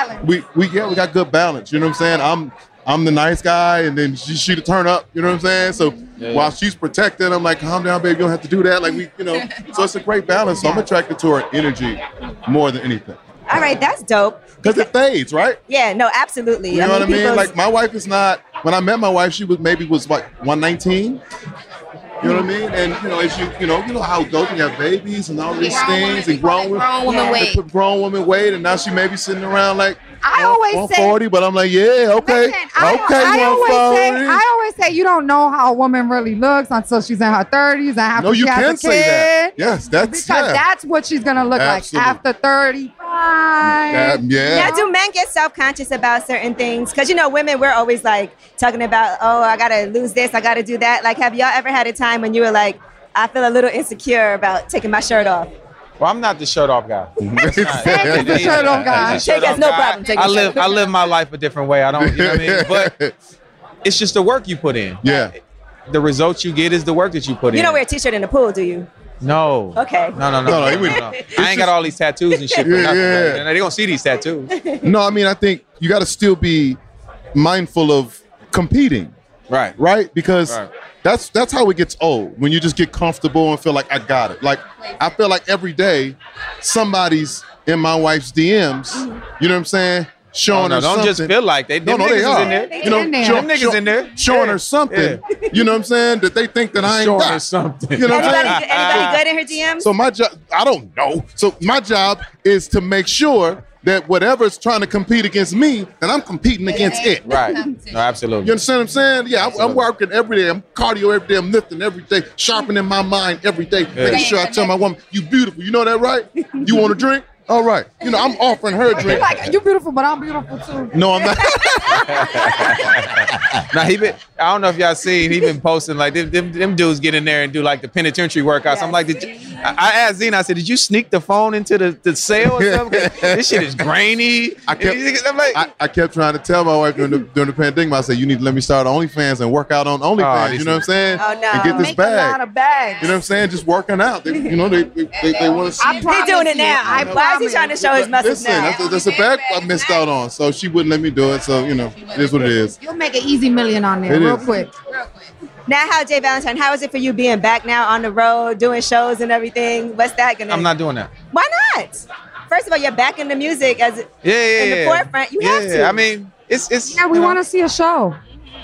got good balance. You know what I'm saying? I'm the nice guy, and then she the turn up. You know what I'm saying? So while she's protected, I'm like, calm down, baby. You don't have to do that. Like so it's a great balance. So I'm attracted to her energy more than anything. all right, that's dope. Because it fades, right? Yeah, no, absolutely. You know what I mean? people's- Like my wife is not. When I met my wife, she was like 119. You know what I mean? And as you know how it goes when you have babies and all these things and grown woman weight. grown woman weight, and now she may be sitting around like I always say, 140, but I'm like, yeah, okay, listen, I 140. always say you don't know how a woman really looks until she's in her 30s and after No, she you has can a say that. kid. Yes, that's Because that's what she's gonna look Absolutely. like after 35. yeah. Now, do men get self-conscious about certain things? Because, women, we're always like talking about, oh, I got to lose this, I got to do that. Like, have y'all ever had a time when you were like, I feel a little insecure about taking my shirt off? Well, I'm not the shirt off guy. Tank is the shirt off guy. He's a shirt Tank has off no guy. problem taking the shirt I live my life a different way. I don't, you know what I mean? But it's just the work you put in. Yeah. The results you get is the work that you put in. You don't wear a t-shirt in the pool, do you? No. Okay. No. No, I ain't got all these tattoos and shit. For Yeah, nothing. yeah. And they don't see these tattoos. No, I mean, I think you got to still be mindful of competing. Right. Right? Because that's how it gets old, when you just get comfortable and feel like I got it. Like I feel like every day somebody's in my wife's DMs, you know what I'm saying? Showing her don't something. just feel like they No, niggas they is are. in there. You know, Them niggas in there. showing her something. You know what I'm saying? That they think that I ain't Showing got. her something. You know what I'm Anybody, saying? anybody good in her DMs? So my job, I don't know. So my job is to make sure that whatever's trying to compete against me, that I'm competing against it. Right. No, absolutely. You understand what I'm saying? Yeah, I'm working every day. I'm cardio every day. I'm lifting every day, sharpening my mind every day. Making sure I tell my woman, you beautiful. You know that, right? You want a drink? All right. You know, I'm offering her a You're drink. like, you're beautiful, but I'm beautiful too. No, I'm not. Now I don't know if y'all seen, he been posting like them dudes get in there and do like the penitentiary workouts. I'm like, I asked Zena, I said, did you sneak the phone into the cell or something? This shit is grainy. I kept trying to tell my wife during the pandemic. I said, you need to let me start OnlyFans and work out on OnlyFans. You know what I'm saying? Oh, no. And get this Make bag. a lot of bags. You know what I'm saying? Just working out. They want to see. He's doing it now. Why is he trying to show his muscles Listen, now? that's a bag I missed out on. So she wouldn't let me do it. So, you know, it is what it is. You'll make an easy million on there It real is. quick. Now, Jay Valentine, how is it for you being back now on the road, doing shows and everything? What's that going to I'm not doing that. Why not? First of all, you're back in the music as in the forefront. You have to. I mean, it's Yeah, we want to see a show.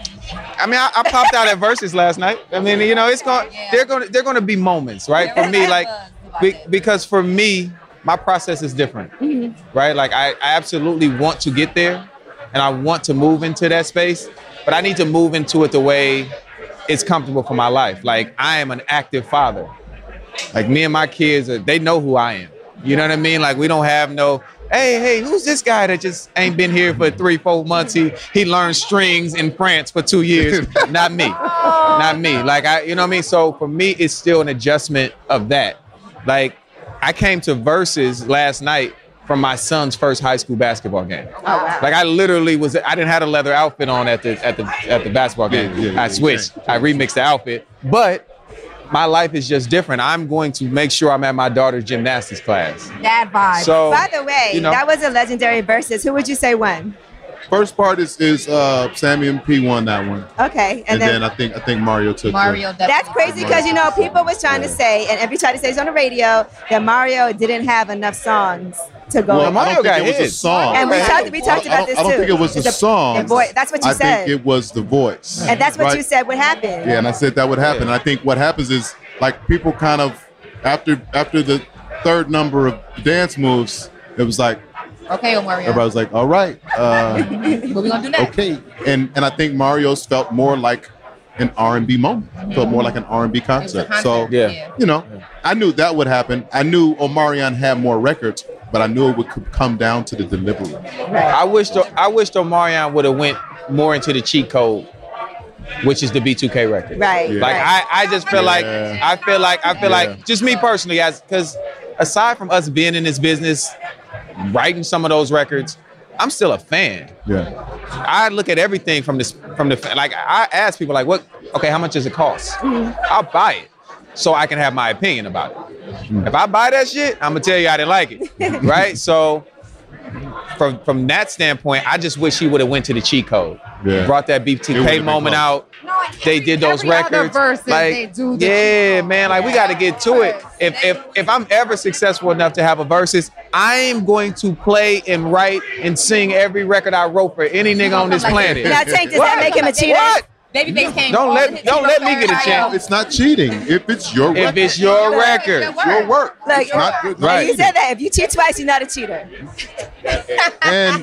I mean, I popped out at Versus last night. I mean, you know, they're going to be moments, right? For me, like, because for me, my process is different, right? Like, I absolutely want to get there, and I want to move into that space, but I need to move into it the way it's comfortable for my life. Like, I am an active father. Like, me and my kids, they know who I am. You know what I mean? Like, we don't have no, hey, who's this guy that just ain't been here for 3-4 months? He learned strings in France for 2 years. Not me. Not me. Like, you know what I mean? So for me, it's still an adjustment of that. Like, I came to Versus last night from my son's first high school basketball game. Oh, wow. Like, I literally I didn't have a leather outfit on at the basketball game. I switched. I remixed the outfit. But my life is just different. I'm going to make sure I'm at my daughter's gymnastics class. Dad vibe. So, by the way, you know, that was a legendary Versus. Who would you say won? First part is Sammy and P won that one. Okay, And then I think Mario took it. That's crazy because, you know, people was trying to say, and every time to say it's on the radio, that Mario didn't have enough songs to go. Well, I don't think it was a song. And we talked about this too. I don't think it was the song. That's what you said. I think it was the voice. And that's what Right? you said would happen. Yeah, and I said that would happen. And I think what happens is, like, people kind of, after the third number of dance moves, it was like, Okay, Mario. everybody was like, all right. What we gonna do next? Okay. And I think Mario's felt more like an R&B moment. Felt more like an R&B concept. So, you know, I knew that would happen. I knew Omarion had more records, but I knew it would come down to the delivery. I wished Omarion would have went more into the cheat code, which is the B2K record. Right. Like, I just feel like I feel like just me personally, because aside from us being in this business, writing some of those records, I'm still a fan. Yeah. I look at everything from the like, I ask people like, how much does it cost? I'll buy it so I can have my opinion about it. If I buy that shit, I'm gonna tell you I didn't like it. Right? So from that standpoint, I just wish he would have went to the cheat code. Yeah. Brought that B2K moment out. They did those records. Like, man, like, we got to get to it. If I'm ever successful enough to have a versus, I am going to play and write and sing every record I wrote for any nigga on this planet. Now, Tank, does that make him a cheater? What? Babyface came. Don't let me get a chance. It's not cheating if it's your record. If it's your record. It's your work. Look, It's not good. right. You said that. If you cheat twice, you're not a cheater. And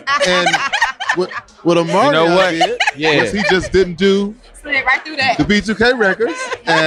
what Omarion You know what? did was he just didn't do Slid right through that. the B2K records,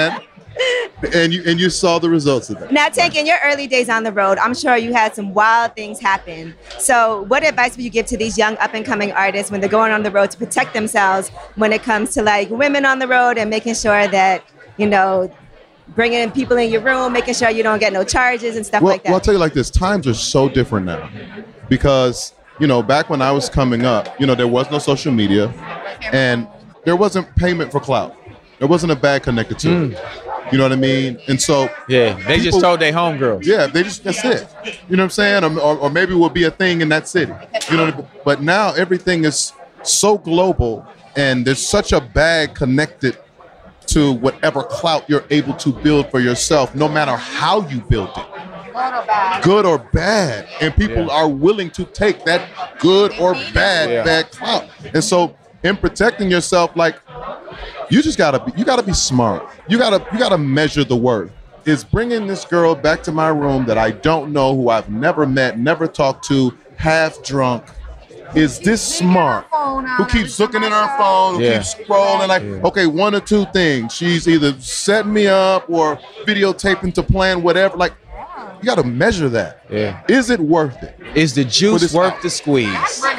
and you saw the results of that. Now, Tank, in your early days on the road, I'm sure you had some wild things happen. So what advice would you give to these young up-and-coming artists when they're going on the road to protect themselves when it comes to, like, women on the road and making sure that, you know, bringing in people in your room, making sure you don't get no charges and stuff like that? Well, I'll tell you like this. Times are so different now because, you know, back when I was coming up, you know, there was no social media and there wasn't payment for clout. There wasn't a bag connected to it. You know what I mean? And so they just told their homegirls. Yeah, that's it. You know what I'm saying? Or maybe it will be a thing in that city. You know, but now everything is so global and there's such a bag connected to whatever clout you're able to build for yourself, no matter how you build it. Good or bad. And people are willing to take that good or bad clout. And so in protecting yourself, like, you gotta be smart. You gotta measure the worth. Is bringing this girl back to my room that I don't know, who I've never met, never talked to, half drunk. Is this smart? Who keeps looking at her phone, who keeps scrolling, like, okay, one or two things. She's either setting me up or videotaping to plan whatever. Like, you got to measure that. Yeah. Is it worth it? Is the juice worth the squeeze?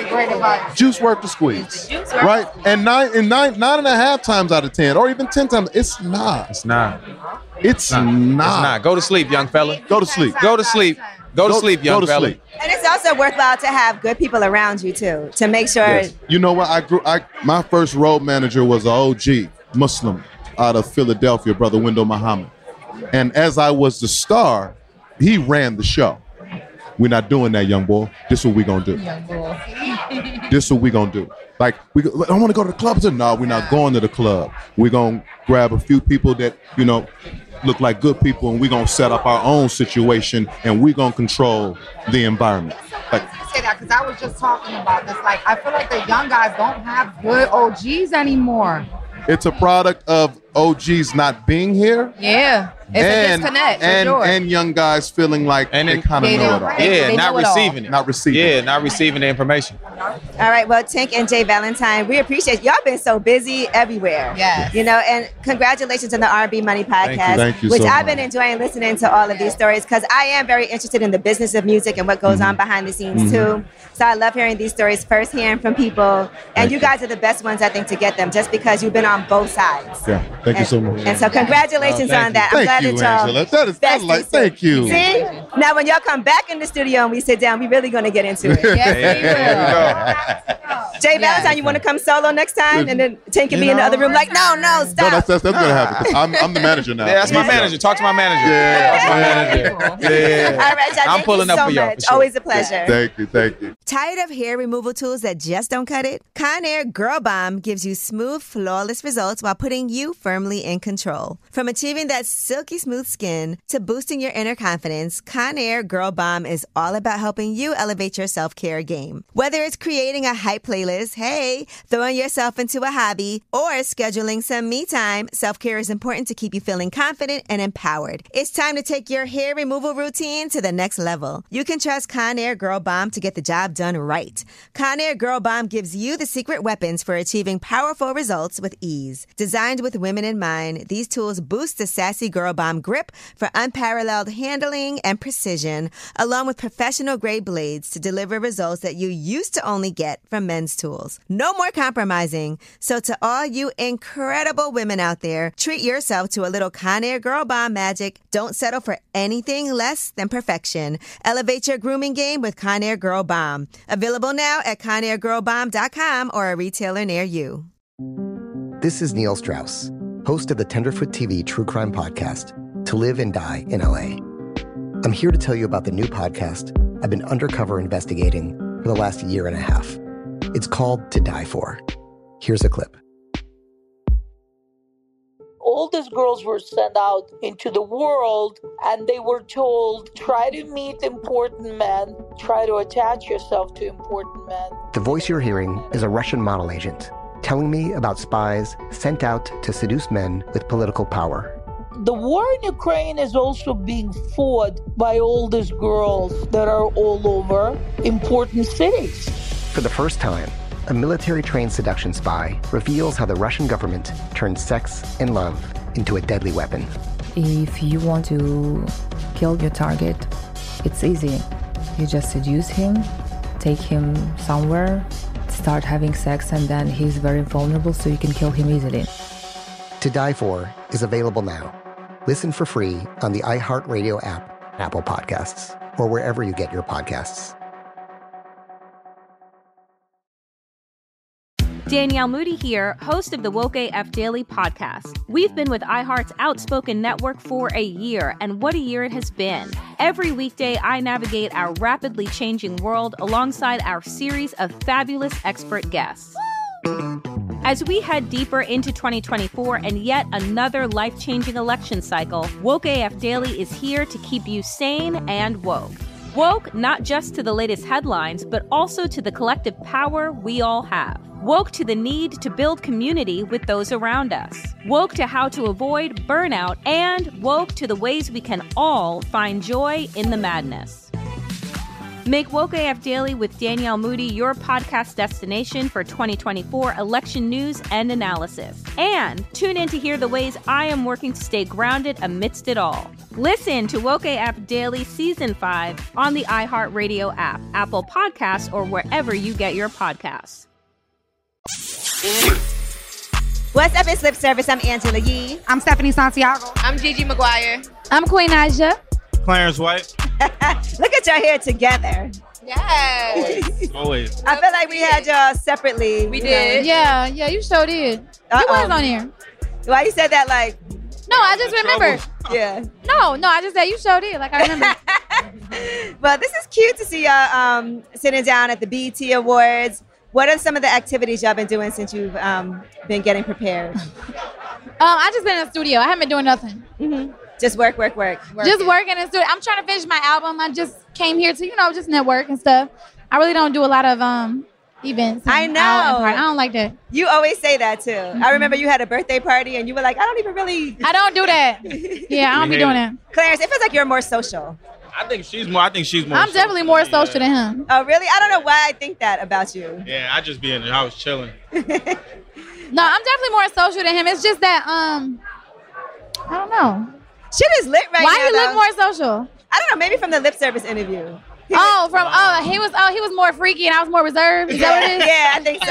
Juice worth the squeeze, right? And nine and a half times out of 10, or even 10 times, it's not. It's not. It's not. Go to sleep, young fella. Go to sleep. Go to sleep. Go to sleep, young fella. And it's also worthwhile to have good people around you too, to make sure. Yes. You know what? My first road manager was an OG Muslim out of Philadelphia, Brother Wendell Muhammad. And as I was the star, he ran the show. We're not doing that, young boy. This is what we gonna do. This is what we gonna do. Like, I want to go to the club. No, we're not going to the club. We're gonna grab a few people that, you know, look like good people, and we're gonna set up our own situation, and we're gonna control the environment. Like, I say that because I was just talking about this. Like, I feel like the young guys don't have good OGs anymore. It's a product of OGs not being here. Yeah. It's a disconnect, for sure. And young guys feeling like they kind of know it all. Yeah, not receiving it. Not receiving Yeah, not receiving the information. All right, well, Tink and Jay Valentine, we appreciate y'all been so busy everywhere. Yes. You know, and congratulations on the R&B Money podcast, Thank you which so I've much. been enjoying listening to all of these stories because I am very interested in the business of music and what goes on behind the scenes too. So I love hearing these stories firsthand from people. And you guys are the best ones, I think, to get them just because you've been on both sides. Yeah, thank you so much. And so congratulations on that. I'm glad Thank you, that y'all. Angela. That's like, thank you. See? Now, when y'all come back in the studio and we sit down, we're really going to get into it. Jay Valentine, you want to come solo next time? And then Tink can be in the other room like, no, stop. No, that's going to happen. I'm the manager now. Yeah, that's my manager. Talk to my manager. That's my manager. Yeah. All right, y'all. I'm pulling up for y'all. Much. Always a pleasure. Thank you. Tired of hair removal tools that just don't cut it? Conair Girl Bomb gives you smooth, flawless results while putting you firmly in control. From achieving that silky smooth skin to boosting your inner confidence, Conair Girl Bomb is all about helping you elevate your self-care game. Whether it's creating a hype playlist, hey, throwing yourself into a hobby, or scheduling some me time, self-care is important to keep you feeling confident and empowered. It's time to take your hair removal routine to the next level. You can trust Conair Girl Bomb to get the job done right. Conair Girl Bomb gives you the secret weapons for achieving powerful results with ease. Designed with women in mind, these tools boost the sassy Girl Bomb grip for unparalleled handling and precision, along with professional-grade blades to deliver results that you used to only get from men's tools. No more compromising. So to all you incredible women out there, treat yourself to a little Conair Girl Bomb magic. Don't settle for anything less than perfection. Elevate your grooming game with Conair Girl Bomb. Available now at ConairGirlBomb.com or a retailer near you. This is Neil Strauss, host of the Tenderfoot TV True Crime Podcast, To Live and Die in LA. I'm here to tell you about the new podcast I've been undercover investigating for the last year and a half. It's called To Die For. Here's a clip. All these girls were sent out into the world and they were told, try to meet important men, try to attach yourself to important men. The voice you're hearing is a Russian model agent telling me about spies sent out to seduce men with political power. The war in Ukraine is also being fought by all these girls that are all over important cities. For the first time, a military-trained seduction spy reveals how the Russian government turned sex and love into a deadly weapon. If you want to kill your target, it's easy. You just seduce him, take him somewhere, start having sex, and then he's very vulnerable, so you can kill him easily. To Die For is available now. Listen for free on the iHeartRadio app, Apple Podcasts, or wherever you get your podcasts. Danielle Moody here, host of the Woke AF Daily podcast. We've been with iHeart's Outspoken Network for a year, and what a year it has been. Every weekday, I navigate our rapidly changing world alongside our series of fabulous expert guests. As we head deeper into 2024 and yet another life-changing election cycle, Woke AF Daily is here to keep you sane and woke. Woke not just to the latest headlines, but also to the collective power we all have. Woke to the need to build community with those around us. Woke to how to avoid burnout, and woke to the ways we can all find joy in the madness. Make Woke AF Daily with Danielle Moody your podcast destination for 2024 election news and analysis. And tune in to hear the ways I am working to stay grounded amidst it all. Listen to Woke AF Daily Season 5 on the iHeartRadio app, Apple Podcasts, or wherever you get your podcasts. What's up, it's Lip Service. I'm Angela Yee. I'm Stephanie Santiago. I'm Gigi McGuire. I'm Queen Aja. Clarence White. Look at y'all here together. Yes. Always. I feel like we had y'all separately. We did. Yeah, you sure did. You was on here. Why you said that like? No, I just remember. Yeah. No, I just said you showed it. Like I remember. But this is cute to see y'all sitting down at the BET Awards. What are some of the activities y'all been doing since you've been getting prepared? I just been in the studio. I haven't been doing nothing. Mm-hmm. Just work. Just working in the studio. I'm trying to finish my album. I just came here to, just network and stuff. I really don't do a lot of events. I know. I don't like that. You always say that too. Mm-hmm. I remember you had a birthday party and you were like, I don't even really. I don't do that. Yeah, I don't be doing that. Clarence, it feels like you're more social. I think she's more. I'm definitely more social than him. Oh, really? I don't know why I think that about you. Yeah, I just be in the house chilling. No, I'm definitely more social than him. It's just that I don't know. Shit is lit right now. Why you look more social? I don't know. Maybe from the Lip Service interview. He was more freaky and I was more reserved. Is that what it is? Yeah, I think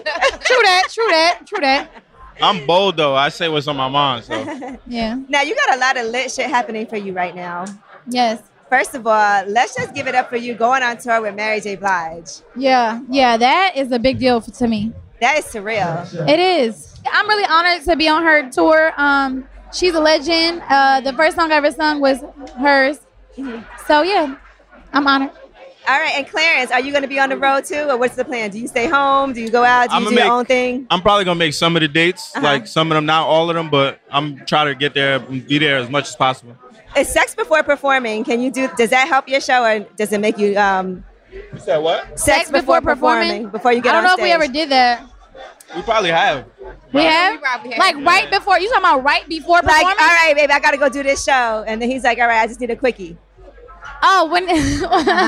so. True that. I'm bold though. I say what's on my mind. So yeah. Now you got a lot of lit shit happening for you right now. Yes. First of all, let's just give it up for you going on tour with Mary J. Blige. Yeah, that is a big deal to me. That is surreal. It is. I'm really honored to be on her tour. She's a legend. The first song I ever sung was hers. Mm-hmm. So yeah, I'm honored. All right, and Clarence, are you going to be on the road too, or what's the plan? Do you stay home? Do you go out? Do you do your own thing? I'm probably gonna make some of the dates, like some of them, not all of them, but I'm trying to get there and be there as much as possible. Is sex before performing? Does that help your show, or does it make you? You said what? Sex before performing, before you get on stage. I don't know if we ever did that. We probably have. We have? Like right before? You talking about right before performing? Like, all right, baby, I got to go do this show. And then he's like, all right, I just need a quickie. Oh, when he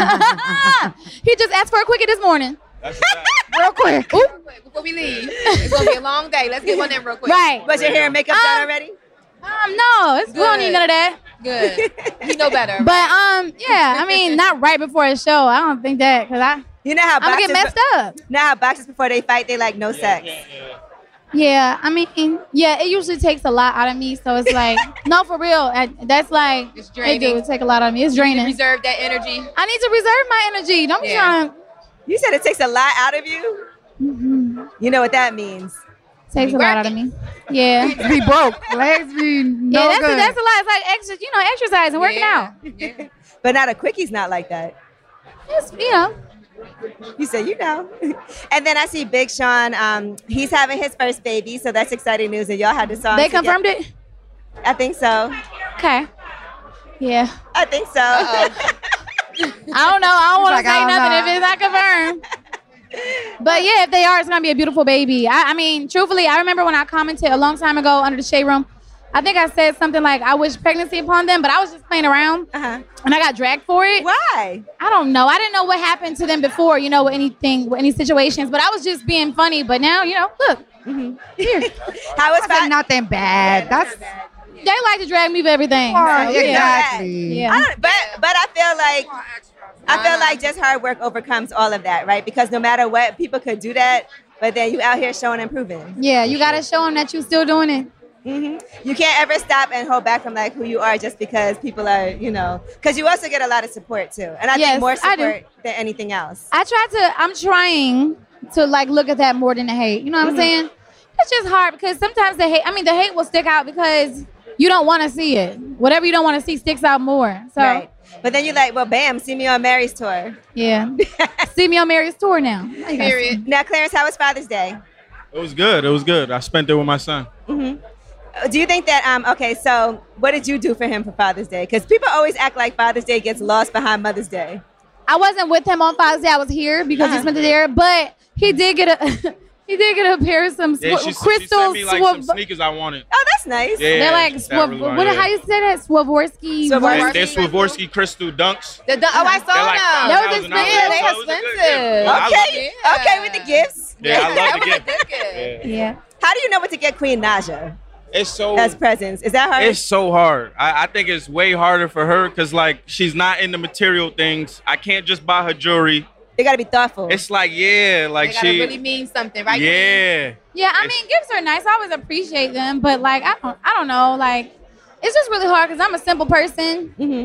just asked for a quickie this morning. Real quick. Ooh. Before we leave. It's going to be a long day. Let's get one in real quick. Right. Was your hair and makeup done already? No, we don't need none of that. Good. You know better. But yeah, I mean, not right before a show. I don't think that you know how I'm gonna get messed up. Now how boxers before they fight, they like no sex. Yeah, I mean, it usually takes a lot out of me. So it's like, no, for real. That's like, it's draining. It take a lot out of me. It's draining. Reserve that energy. I need to reserve my energy. Don't be trying. You said it takes a lot out of you? Mm-hmm. You know what that means. Takes a lot out of me. Yeah. Be broke. Legs be no good. That's a lot. It's like exercise and working out. Yeah. But not a quickie's not like that. Just, You said And then I see Big Sean. He's having his first baby, so that's exciting news. And y'all had the song. They confirmed it? I think so. Okay. Yeah. I think so. I don't know. I don't want to say nothing if it's not confirmed. But yeah, if they are, it's going to be a beautiful baby. I mean, truthfully, I remember when I commented a long time ago under the Shade Room, I think I said something like, I wish pregnancy upon them, but I was just playing around and I got dragged for it. Why? I don't know. I didn't know what happened to them before, with any situations, but I was just being funny. But now, look. Mm-hmm. Here. How is that? Nothing bad. They like to drag me for everything. Oh, so, exactly. Yeah. But I feel like just hard work overcomes all of that, right? Because no matter what, people could do that, but then you out here showing and proving. Yeah, you got to show them that you're still doing it. Mm-hmm. You can't ever stop and hold back from who you are just because people are, because you also get a lot of support too. And I think more support than anything else. I'm trying to look at that more than the hate. You know what I'm saying? It's just hard because sometimes the hate will stick out because you don't want to see it. Whatever you don't want to see sticks out more. So. Right. But then you're like, well, bam, see me on Mary's tour. Yeah. See me on Mary's tour now. Period. Now, Clarence, how was Father's Day? It was good. It was good. I spent it with my son. Mm-hmm. Do you think that, okay, so what did you do for him for Father's Day? Because people always act like Father's Day gets lost behind Mother's Day. I wasn't with him on Father's Day. I was here because he spent it there, but he did get a he did get a pair of some crystal she sent me like some sneakers I wanted. Oh, that's nice. Yeah, they're like how you say that? Swarovski. They're Swarovski crystal dunks. I saw them. That was expensive. Okay, with the gifts. Yeah, I love the gift. Yeah. How do you know what to get Queen Naja? It's so as presents. Is that hard? It's so hard. I think it's way harder for her because like she's not into material things. I can't just buy her jewelry. They gotta be thoughtful. It's like like they really mean something, right? Yeah. Yeah, I mean gifts are nice. I always appreciate them, but like I don't know, like it's just really hard because I'm a simple person. Mm-hmm.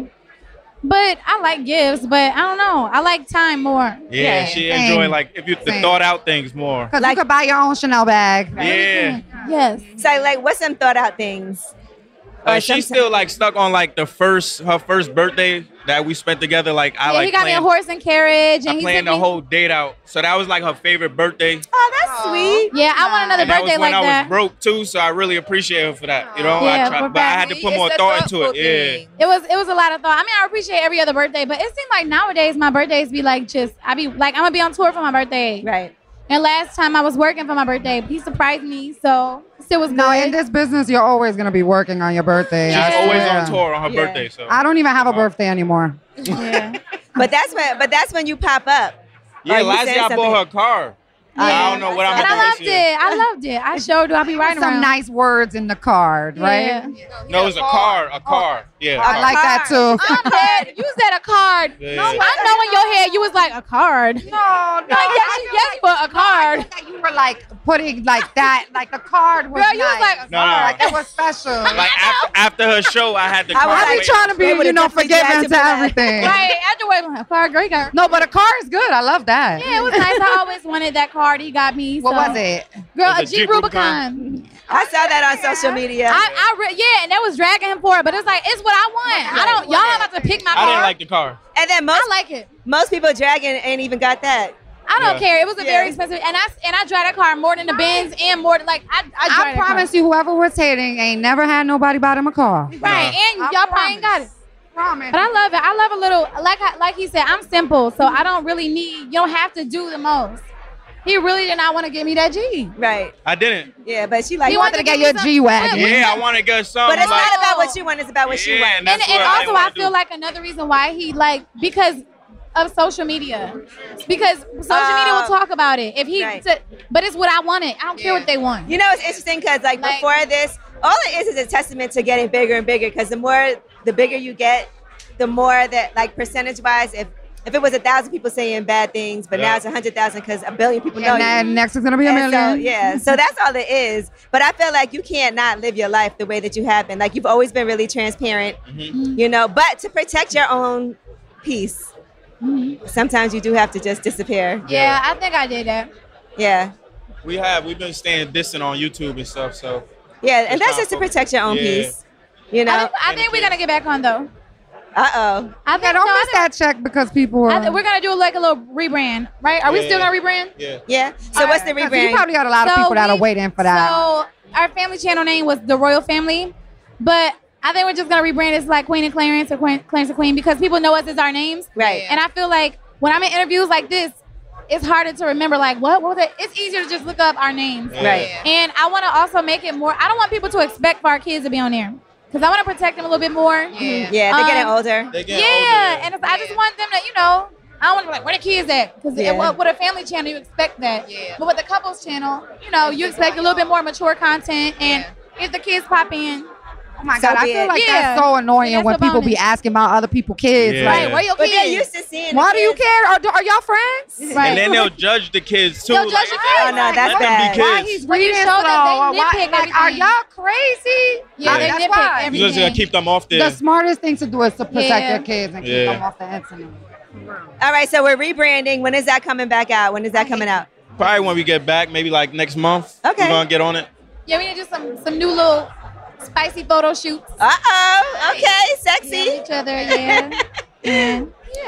But I like gifts, but I don't know. I like time more. Yeah, she enjoy like if you thought out things more. Because you could buy your own Chanel bag. Yeah. Yes. So like, what's some thought out things? She's still like stuck on like her first birthday that we spent together. Like he got me a horse and carriage, and I planned the whole date out. So that was like her favorite birthday. Oh, that's sweet. Yeah, I want another birthday that was when like that. I was broke too, so I really appreciate her for that. You know, Yeah, but I had to put more thought into it. Yeah. It was a lot of thought. I mean, I appreciate every other birthday, but it seems like nowadays my birthdays be like I be like I'm gonna be on tour for my birthday. Right. And last time I was working for my birthday, he surprised me, so it was good. No, in this business, you're always gonna be working on your birthday. She's always on tour on her birthday. So I don't even have a birthday anymore. Yeah. But that's when you pop up. Yeah, last year I bought her a car. I don't know what I'm And gonna I do this year. loved it. I showed you. I'll be writing Some nice words in the card, right? No, it's a car. A car. Yeah. I like that too. I'm dead. You said a card. Yeah. No, I know in your head you was like a card. No. Yes, but a card. You were like putting like that, like the card was Girl, you was nice. like a No, card. Like it was special. Like after her show, I had to. I be trying to be, forgiving to everything. Right, afterwards, a card, great card. No, but a car is good. I love that. Yeah, it was nice. I always wanted that card. He got me. What was it? Girl, It a was a Jeep Jeep Rubicon. I saw that on social media. Yeah, and they was dragging him for it, but it's like, it's what I want. Y'all about to pick my car. I didn't like the car. And then I like it. Most people dragging ain't even got that. I don't care. It was a very expensive, and I drive that car more than the Benz and more than like I promise you, whoever was hating ain't never had nobody buy them a car. Right, and y'all probably ain't got it. Promise. But I love it. I love a little, like he said, I'm simple, so I don't really need. You don't have to do the most. He really did not want to give me that G. Right. I didn't. Yeah, but she like He wanted to get your G-Wagon. Yeah, I want to get something. But it's like, not about what you want. It's about what she wants. and that's And what also, I wanna feel do. like another reason why he because of social media, because social media will talk about it. If he, but it's what I wanted. I don't care what they want. You know, it's interesting because like before this, all it is a testament to getting bigger and bigger. Because the bigger you get, the more that like percentage wise, if it was 1,000 people saying bad things, but now it's 100,000 because 1 billion people know And you. then next is gonna be a million. So that's all it is. But I feel like you can't not live your life the way that you have been. Like you've always been really transparent, you know. But to protect your own peace, sometimes you do have to just disappear. Yeah, I think I did that. Yeah. We've been staying distant on YouTube and stuff. So Yeah, and that's just to protect your own peace. You know. I think we're gonna get back on though. Uh-oh. I think don't miss that check because people are. we're gonna do like a little rebrand, right? Are we still gonna rebrand? Yeah. Yeah. So what's the rebrand? You probably got a lot of people that are waiting for that. So our family channel name was The Royal Family, but I think we're just gonna rebrand it as like Queen and Clarence or Clarence and Queen because people know us as our names. Right. And I feel like when I'm in interviews like this, it's harder to remember like what was it? It's easier to just look up our names. Right. And I want to also make it more. I don't want people to expect for our kids to be on there. Because I want to protect them a little bit more. Yeah, they're getting older. And I just want them to, I don't want to be like, where the kids at? Because with a family channel, you expect that. Yeah. But with the couples channel, you expect a little bit more mature content. And if the kids pop in, oh my God, I feel like that's so annoying when people be asking about other people's kids. Yeah. Like, Right, where your But kids? they're used to seeing why the do you kids. care? Are y'all friends? Right. And then they'll judge the kids too. They'll judge like, the kids. Oh, no, that's let them bad. be Why kids. he's When you reading show slow? that they Or why- nitpick like, are everything. y'all crazy? Yeah, they that's nitpick why. everything. You're just gonna keep them off The there. smartest thing to do is to protect Yeah. your kids and keep Yeah. them off the internet. All right, so we're rebranding. When is that coming back out? When is that coming out? Probably when we get back, maybe like next month. Okay. We're gonna get on it. Yeah, we need to do some new little spicy photo shoots. Uh-oh. Okay, sexy. Each other, yeah. And, yeah.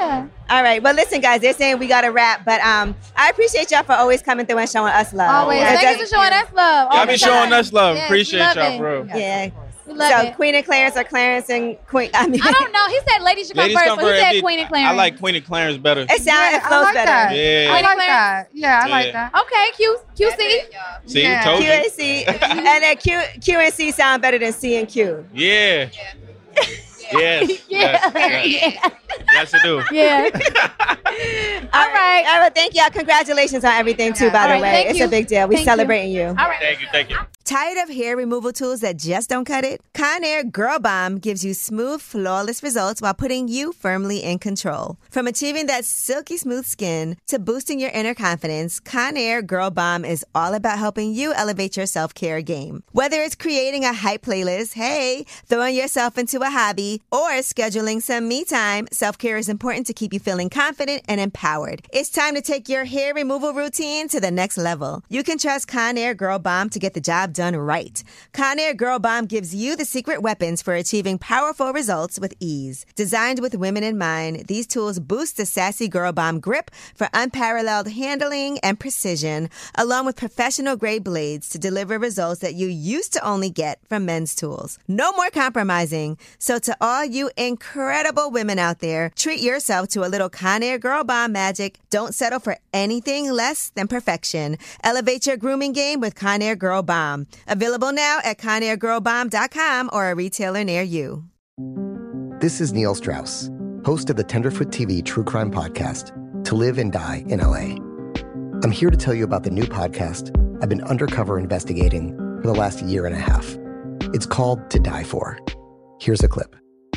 All right. Well, listen, guys, they're saying we got to wrap, but I appreciate y'all for always coming through and showing us love. Always. Thank you for showing us love. Y'all be showing us love. Yes, Appreciate love y'all, it. bro. Yeah. We love So it. Queen and Clarence or Clarence and Queen? I mean, I don't know. He said ladies should come Ladies first, come but he first. said Queen and Clarence. I like Queen and Clarence better. it sounds it I flows like better. that. Yeah. I like that. Yeah, I like Yeah. that. Okay, QC. See, Yeah. told you. QAC and then Q and C sound better than C and Q. Yeah. Yes. Yeah. Yes. Yes, it do. Yeah. All right. All right. Thank y'all. Congratulations on everything too. By All the right, way, thank it's you. a big deal. We Thank you. celebrating you. All right. Thank you. Thank you. Tired of hair removal tools that just don't cut it? Conair Girl Bomb gives you smooth, flawless results while putting you firmly in control. From achieving that silky smooth skin to boosting your inner confidence, Conair Girl Bomb is all about helping you elevate your self-care game. Whether it's creating a hype playlist, hey, throwing yourself into a hobby, or scheduling some me time, self-care is important to keep you feeling confident and empowered. It's time to take your hair removal routine to the next level. You can trust Conair Girl Bomb to get the job done right. Conair Girl Bomb gives you the secret weapons for achieving powerful results with ease. Designed with women in mind, these tools boost the sassy Girl Bomb grip for unparalleled handling and precision, along with professional-grade blades to deliver results that you used to only get from men's tools. No more compromising. So to all you incredible women out there, treat yourself to a little Conair Girl Bomb magic. Don't settle for anything less than perfection. Elevate your grooming game with Conair Girl Bomb. Available now at ConairGirlBomb.com or a retailer near you. This is Neil Strauss, host of the Tenderfoot TV True Crime Podcast, To Live and Die in LA. I'm here to tell you about the new podcast I've been undercover investigating for the last year and a half. It's called To Die For. Here's a clip.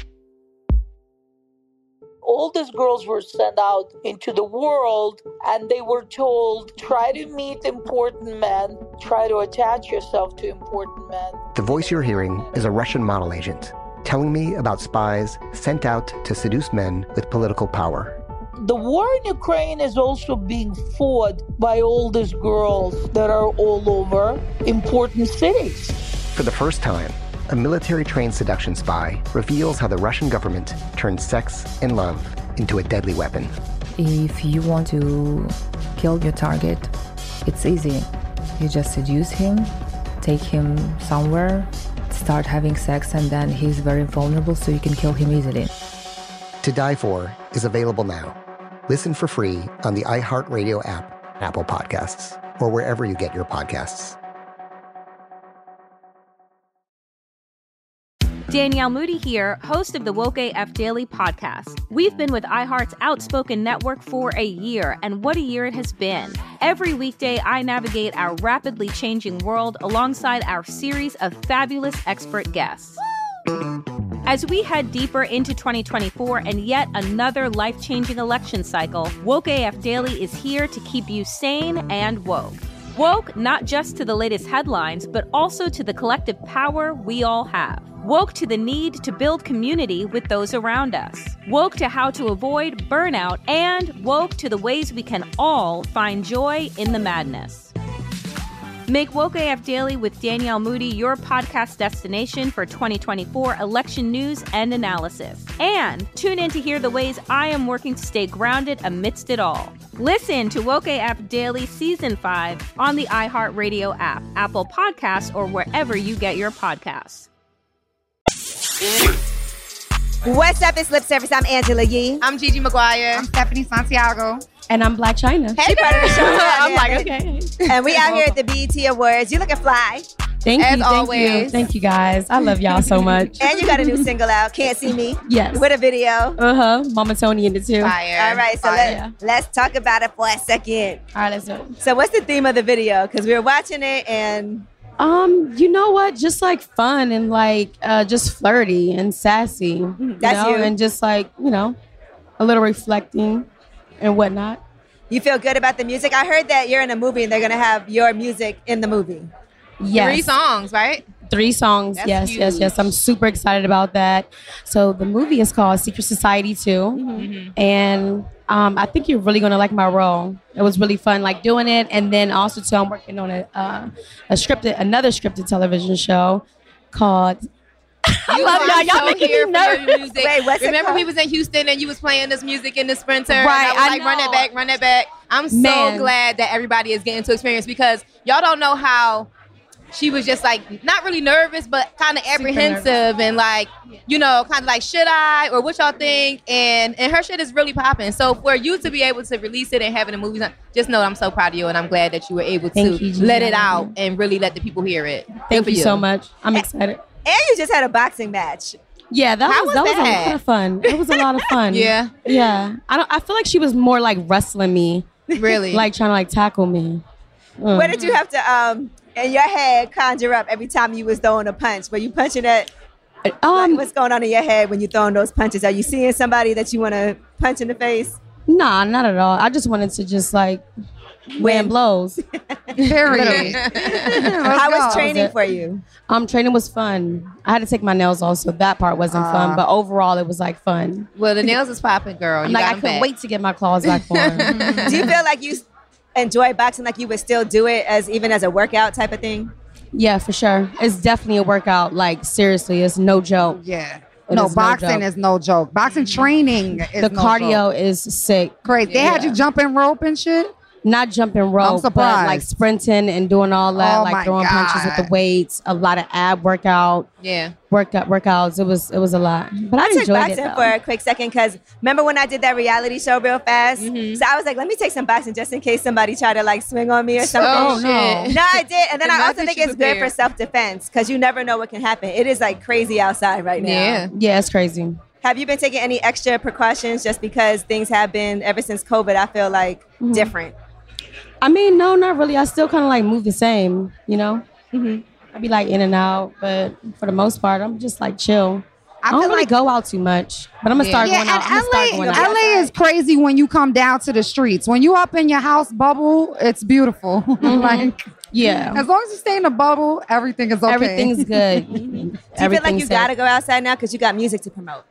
All these girls were sent out into the world and they were told, try to meet important men, try to attach yourself to important men. The voice you're hearing is a Russian model agent telling me about spies sent out to seduce men with political power. The war in Ukraine is also being fought by all these girls that are all over important cities. For the first time, a military-trained seduction spy reveals how the Russian government turned sex and love into a deadly weapon. If you want to kill your target, it's easy. You just seduce him, take him somewhere, start having sex, and then he's very vulnerable, so you can kill him easily. To Die For is available now. Listen for free on the iHeartRadio app, Apple Podcasts, or wherever you get your podcasts. Danielle Moody here, host of the Woke AF Daily podcast. We've been with iHeart's Outspoken Network for a year, and what a year it has been. Every weekday, I navigate our rapidly changing world alongside our series of fabulous expert guests. As we head deeper into 2024 and yet another life-changing election cycle, Woke AF Daily is here to keep you sane and woke. Woke not just to the latest headlines, but also to the collective power we all have. Woke to the need to build community with those around us. Woke to how to avoid burnout, and woke to the ways we can all find joy in the madness. Make Woke AF Daily with Danielle Moody your podcast destination for 2024 election news and analysis. And tune in to hear the ways I am working to stay grounded amidst it all. Listen to Woke AF Daily Season 5 on the iHeartRadio app, Apple Podcasts, or wherever you get your podcasts. What's up? It's Lip Service. I'm Angela Yee. I'm Gigi McGuire. I'm Stephanie Santiago. And I'm Black China. Hey, part of the show. I'm like, okay. And we out here at the BET Awards. You looking fly. Thank As you. always. Thank you, guys. I love y'all so much. And you got a new single out, Can't See Me. Yes. With a video. Uh-huh. Mama Tony in it too. All right, so let's talk about it for a second. All right, let's do it. So what's the theme of the video? Because we were watching it and... You know what? Just like fun and like just flirty and sassy. That's you. And just like, a little reflecting and whatnot. You feel good about the music? I heard that you're in a movie and they're going to have your music in the movie. Yes. 3 songs, right? 3 songs. That's Yes. I'm super excited about that. So the movie is called Secret Society 2. Mm-hmm. And I think you're really going to like my role. It was really fun, like doing it. And then also too, I'm working on another scripted television show called I love I'm y'all so making here me for your nervous. music. Wait, what's it Remember called? we was in Houston and you was playing this music in the Sprinter. Right, And I was I like, run know. that back, run that back. I'm so Man. glad that everybody is getting to experience because y'all don't know how she was just like not really nervous, but kind of apprehensive and like, you know, kind of like, should I or what y'all think? And her shit is really popping. So for you to be able to release it and have it in movies, just know I'm so proud of you and I'm glad that you were able to Thank you, let it Gina. out and really let the people hear it. Good Thank for you so much. I'm excited. And you just had a boxing match. Yeah, that How was was a that? lot of fun. It was a lot of fun. Yeah. Yeah. I feel like she was more like wrestling me. Really? Like trying to like tackle me. What did you have to in your head conjure up every time you was throwing a punch? Were you punching at what's going on in your head when you throwing those punches? Are you seeing somebody that you want to punch in the face? Nah, not at all. I just wanted to just like win blows. Period. How was training for you? Training was fun. I had to take my nails off, so that part wasn't fun. But overall, it was like fun. Well, the nails is popping, girl. I'm You like, got I 'em couldn't back. wait to get my claws back on. Do you feel like you enjoy boxing like you would still do it even as a workout type of thing? Yeah, for sure. It's definitely a workout. Like seriously, it's no joke. Yeah. It No, is boxing joke. is no joke. Boxing training is The no cardio joke. is sick. Great. They had you jumping rope and shit? Not jumping rope, but surprised. like sprinting and doing all that, Oh my like throwing punches with the God. weights, a lot of ab workouts. It was a lot. But I took enjoyed it boxing though. for a quick second because remember when I did that reality show real fast? So I was like, let me take some boxing just in case somebody tried to like swing on me or something. Oh, no. No, I did. And then I Not also that think you it's good for prepared. self-defense because you never know what can happen. It is like crazy outside right now. Yeah, it's crazy. Have you been taking any extra precautions just because things have been, ever since COVID, I feel like different? I mean, no, not really. I still kind of like move the same, you know? I be like in and out, but for the most part, I'm just like chill. I don't really go out too much, but I'm gonna start going out. I'm gonna start going out. LA is crazy when you come down to the streets. When you up in your house bubble, it's beautiful. Like, yeah. as long as you stay in the bubble, everything is okay. Everything's good. Do you feel like you got to go outside now because you got music to promote?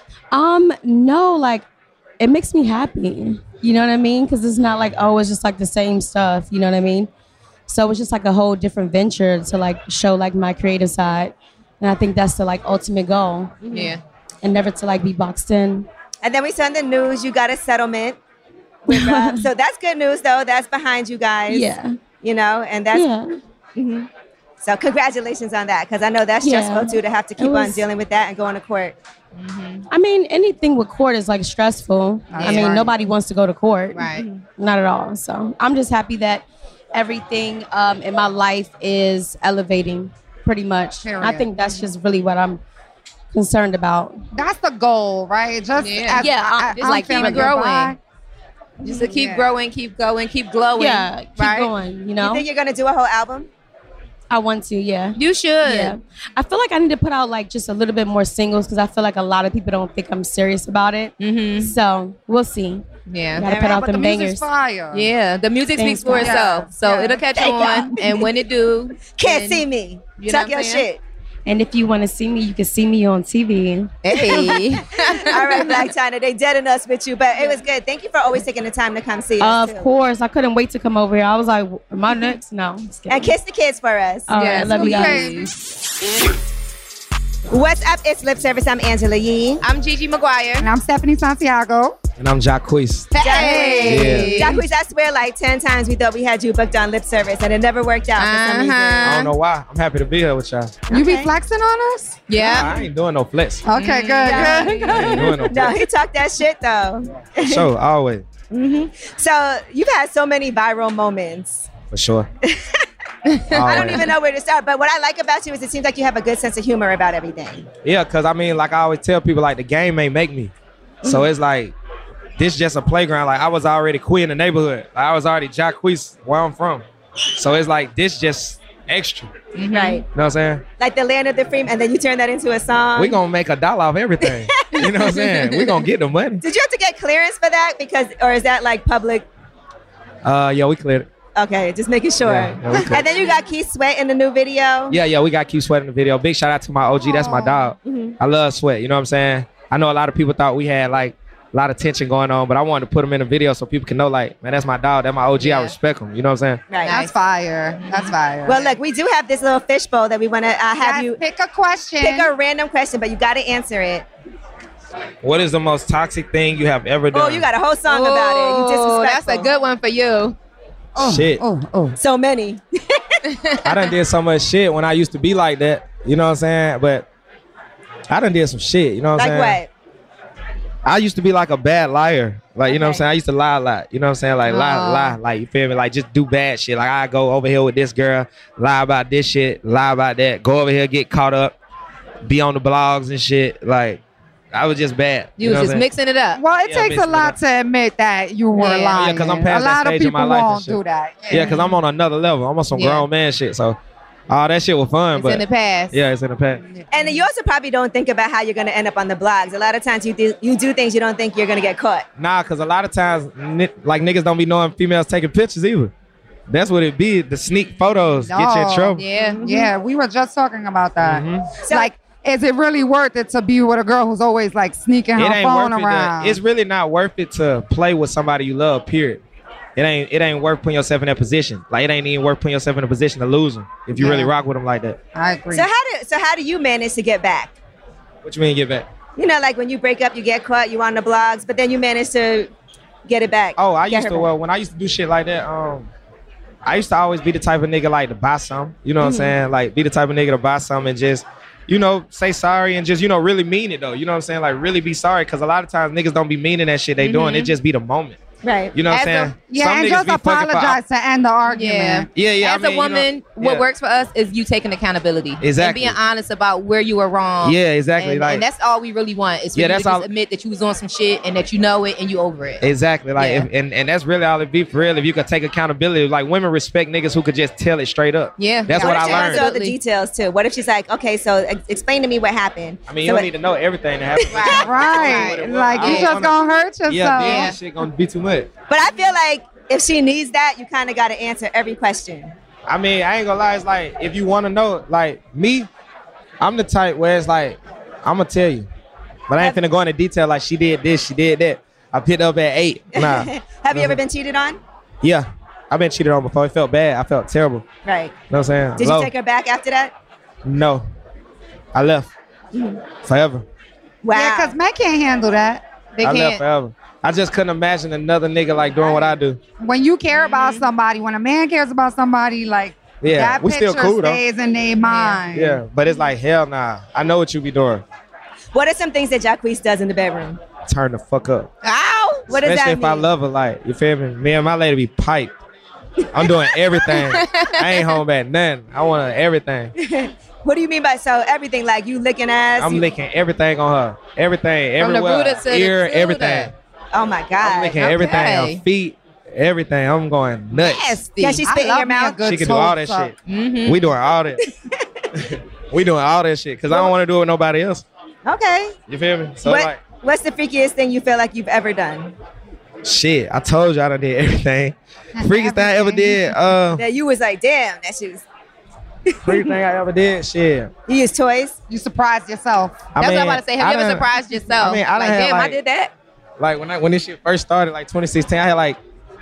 No, like it makes me happy. You know what I mean? Because it's not like, oh, it's just like the same stuff. You know what I mean? So it's just like a whole different venture to like show like my creative side. And I think that's the like ultimate goal. Yeah. And never to like be boxed in. And then we saw in the news you got a settlement with Rob. So that's good news, though. That's behind you guys. Yeah. You know, and that's. Yeah. Mhm. So congratulations on that, because I know that's Yeah. stressful too to have to keep It on was- dealing with that and going to court. I mean, anything with court is like stressful. I That's mean, right. nobody wants to go to court. Right. Not at all. So I'm just happy that everything in my life is elevating pretty much. I Period. think that's just really what I'm concerned about. That's the goal, right? Just Yeah. Just like keep growing. Just to keep growing, keep going, keep glowing. Yeah, keep right? going, you know? You think you're gonna do a whole album? I want to, yeah. You should. Yeah. I feel like I need to put out like just a little bit more singles because I feel like a lot of people don't think I'm serious about it. Mm-hmm. So we'll see. Yeah. Gotta put out them bangers. Yeah, the music Thanks, speaks for guys. itself. So Yeah. it'll catch Thank on. you. And when it do, Can't then- see me. You know Talk what your I'm saying? shit. And if you want to see me, you can see me on TV. Hey. All right, Black China, they dead in us with you, but it was good. Thank you for always taking the time to come see us. Of too. course. I couldn't wait to come over here. I was like, am I next? No. I'm just kidding. And kiss the kids for us. All right, Yes, love you okay. guys. What's up? It's Lip Service. I'm Angela Yee. I'm Gigi McGuire. And I'm Stephanie Santiago. And I'm Jacquees. Hey. Yeah. Jacquees, I swear like 10 times we thought we had you booked on Lip Service and it never worked out for some reason. I don't know why. I'm happy to be here with y'all. You be flexing on us? Nah, I ain't doing no flex. Okay, good. I ain't doing no No, flex. he talked that shit though. Sure, always. So you've had so many viral moments. For sure. I don't even know where to start, but what I like about you is it seems like you have a good sense of humor about everything. Yeah, because I mean, like I always tell people, like the game ain't make me. So it's like, this just a playground. Like I was already queer in the neighborhood. Like, I was already Jacquees where I'm from. So it's like, this just extra. You know Right. what I'm saying? Like the land of the free, and then you turn that into a song. We gonna make $1 off everything. You know what I'm saying? We gonna get the money. Did you have to get clearance for that? Or is that like public? Yeah, we cleared it. Okay, just making sure. Yeah, we cleared And then you got Keith Sweat in the new video. Yeah, we got Q Sweat in the video. Big shout out to my OG. That's my dog. I love Sweat. You know what I'm saying? I know a lot of people thought we had like a lot of tension going on, but I wanted to put him in a video so people can know, like, man, that's my dog, that's my OG. I respect him. You know what I'm saying? Right. That's fire. That's fire. Well, look, we do have this little fishbowl that we want to have you pick a question. Pick a random question, but you got to answer it. What is the most toxic thing you have ever done? Oh, you got a whole song about it. You disrespectful. That's a good one for you. Shit. So many. I done did so much shit when I used to be like that. You know what I'm saying? But I done did some shit. You know what I'm saying? Like what? I used to be like a bad liar. Like, you know what I'm saying? I used to lie a lot. You know what I'm saying? Like, lie. Like, you feel me? Like, just do bad shit. Like, I go over here with this girl, lie about this shit, lie about that, go over here, get caught up, be on the blogs and shit. Like, I was just bad. You was just mixing it up. Well, it takes a lot to admit that you were lying. Yeah, because I'm past a that lot stage of of my people life and won't shit. do that. Yeah, because I'm on another level. I'm on some grown man shit. So, all that shit was fun. It's but in the past. Yeah, it's in the past. And you also probably don't think about how you're going to end up on the blogs. A lot of times you do things you don't think you're going to get caught. Nah, because a lot of times, like, niggas don't be knowing females taking pictures either. That's what it be. The sneak photos get you in trouble. Yeah, we were just talking about that. Mm-hmm. Like, is it really worth it to be with a girl who's always like sneaking her phone around? It's really not worth it to play with somebody you love, period. It ain't worth putting yourself in that position. Like, it ain't even worth putting yourself in a position to lose them if you really rock with them like that. I agree. So how do you manage to get back? What you mean get back? You know, like when you break up, you get caught, you on the blogs, but then you manage to get it back. Oh, Get her back. when I used to do shit like that, I used to always be the type of nigga like to buy something. You know what I'm saying? Like, be the type of nigga to buy something and just, you know, say sorry and just, you know, really mean it though. You know what I'm saying? Like, really be sorry. Because a lot of times niggas don't be meaning that shit they doing. It just be the moment. Right. You know what I'm saying? Yeah, Some and niggas just be fucking for- apologize to end the argument. Yeah. As a woman, what yeah. works for us is you taking accountability. Exactly. And being honest about where you were wrong. Yeah, exactly. And, Like- and that's all we really want is for Yeah, you to that's just all- admit that you was on some shit and that you know it and you over it. Exactly. Like, and that's really all it be for real. If you could take accountability, like, women respect niggas who could just tell it straight up. Yeah. That's what I learned. All the details too. What if she's like, okay, so explain to me what happened? I mean, So you don't need to know everything that happened. Right. Like, you just gonna hurt yourself. Yeah, then this shit gonna be too much. But I feel like if she needs that, you kind of got to answer every question. I mean, I ain't gonna lie. It's like, if you want to know, like, me, I'm the type where it's like, I'm gonna tell you, but I ain't finna go into detail like she did this, she did that. I picked up at 8. Nah. Have you ever been cheated on? Yeah, I've been cheated on before. It felt bad. I felt terrible. Right. You know what I'm saying? Did Low. you take her back after that? No. I left. Forever. Wow. Yeah, because men can't handle that. They I left can't. forever. I just couldn't imagine another nigga like doing what I do. When you care about somebody, when a man cares about somebody, like, Yeah, that we still picture cool, though. stays in their mind. Yeah, but it's like, hell nah. I know what you be doing. What are some things that Jacquees does in the bedroom? Turn the fuck up. Ow! What does Especially that if I mean? love her, like, you feel me? Me and my lady be piped. I'm doing everything. I ain't home at nothing. I want everything. What do you mean by so everything? Like you licking ass? I'm licking everything on her. Everything, From the everywhere. rooter to the Ear, tutor. everything. Oh my God. I'm licking everything. Her feet, everything. I'm going nuts. Can she spit in your mouth? She can do all that shit. Mhm. We doing all that. We doing all that shit because I don't want to do it with nobody else. Okay. You feel me? So What- like, what's the freakiest thing you feel like you've ever done? shit. I told you I done did everything. Freakiest thing I ever did. That you was like, damn, that shit was. Freakiest thing I ever did. Shit. You use toys? You surprised yourself. I That's what mean, I'm about to say. Have I you ever done- surprised yourself? I mean, I done like, had, damn, I like- did that. Like when this shit first started, like 2016, I had like,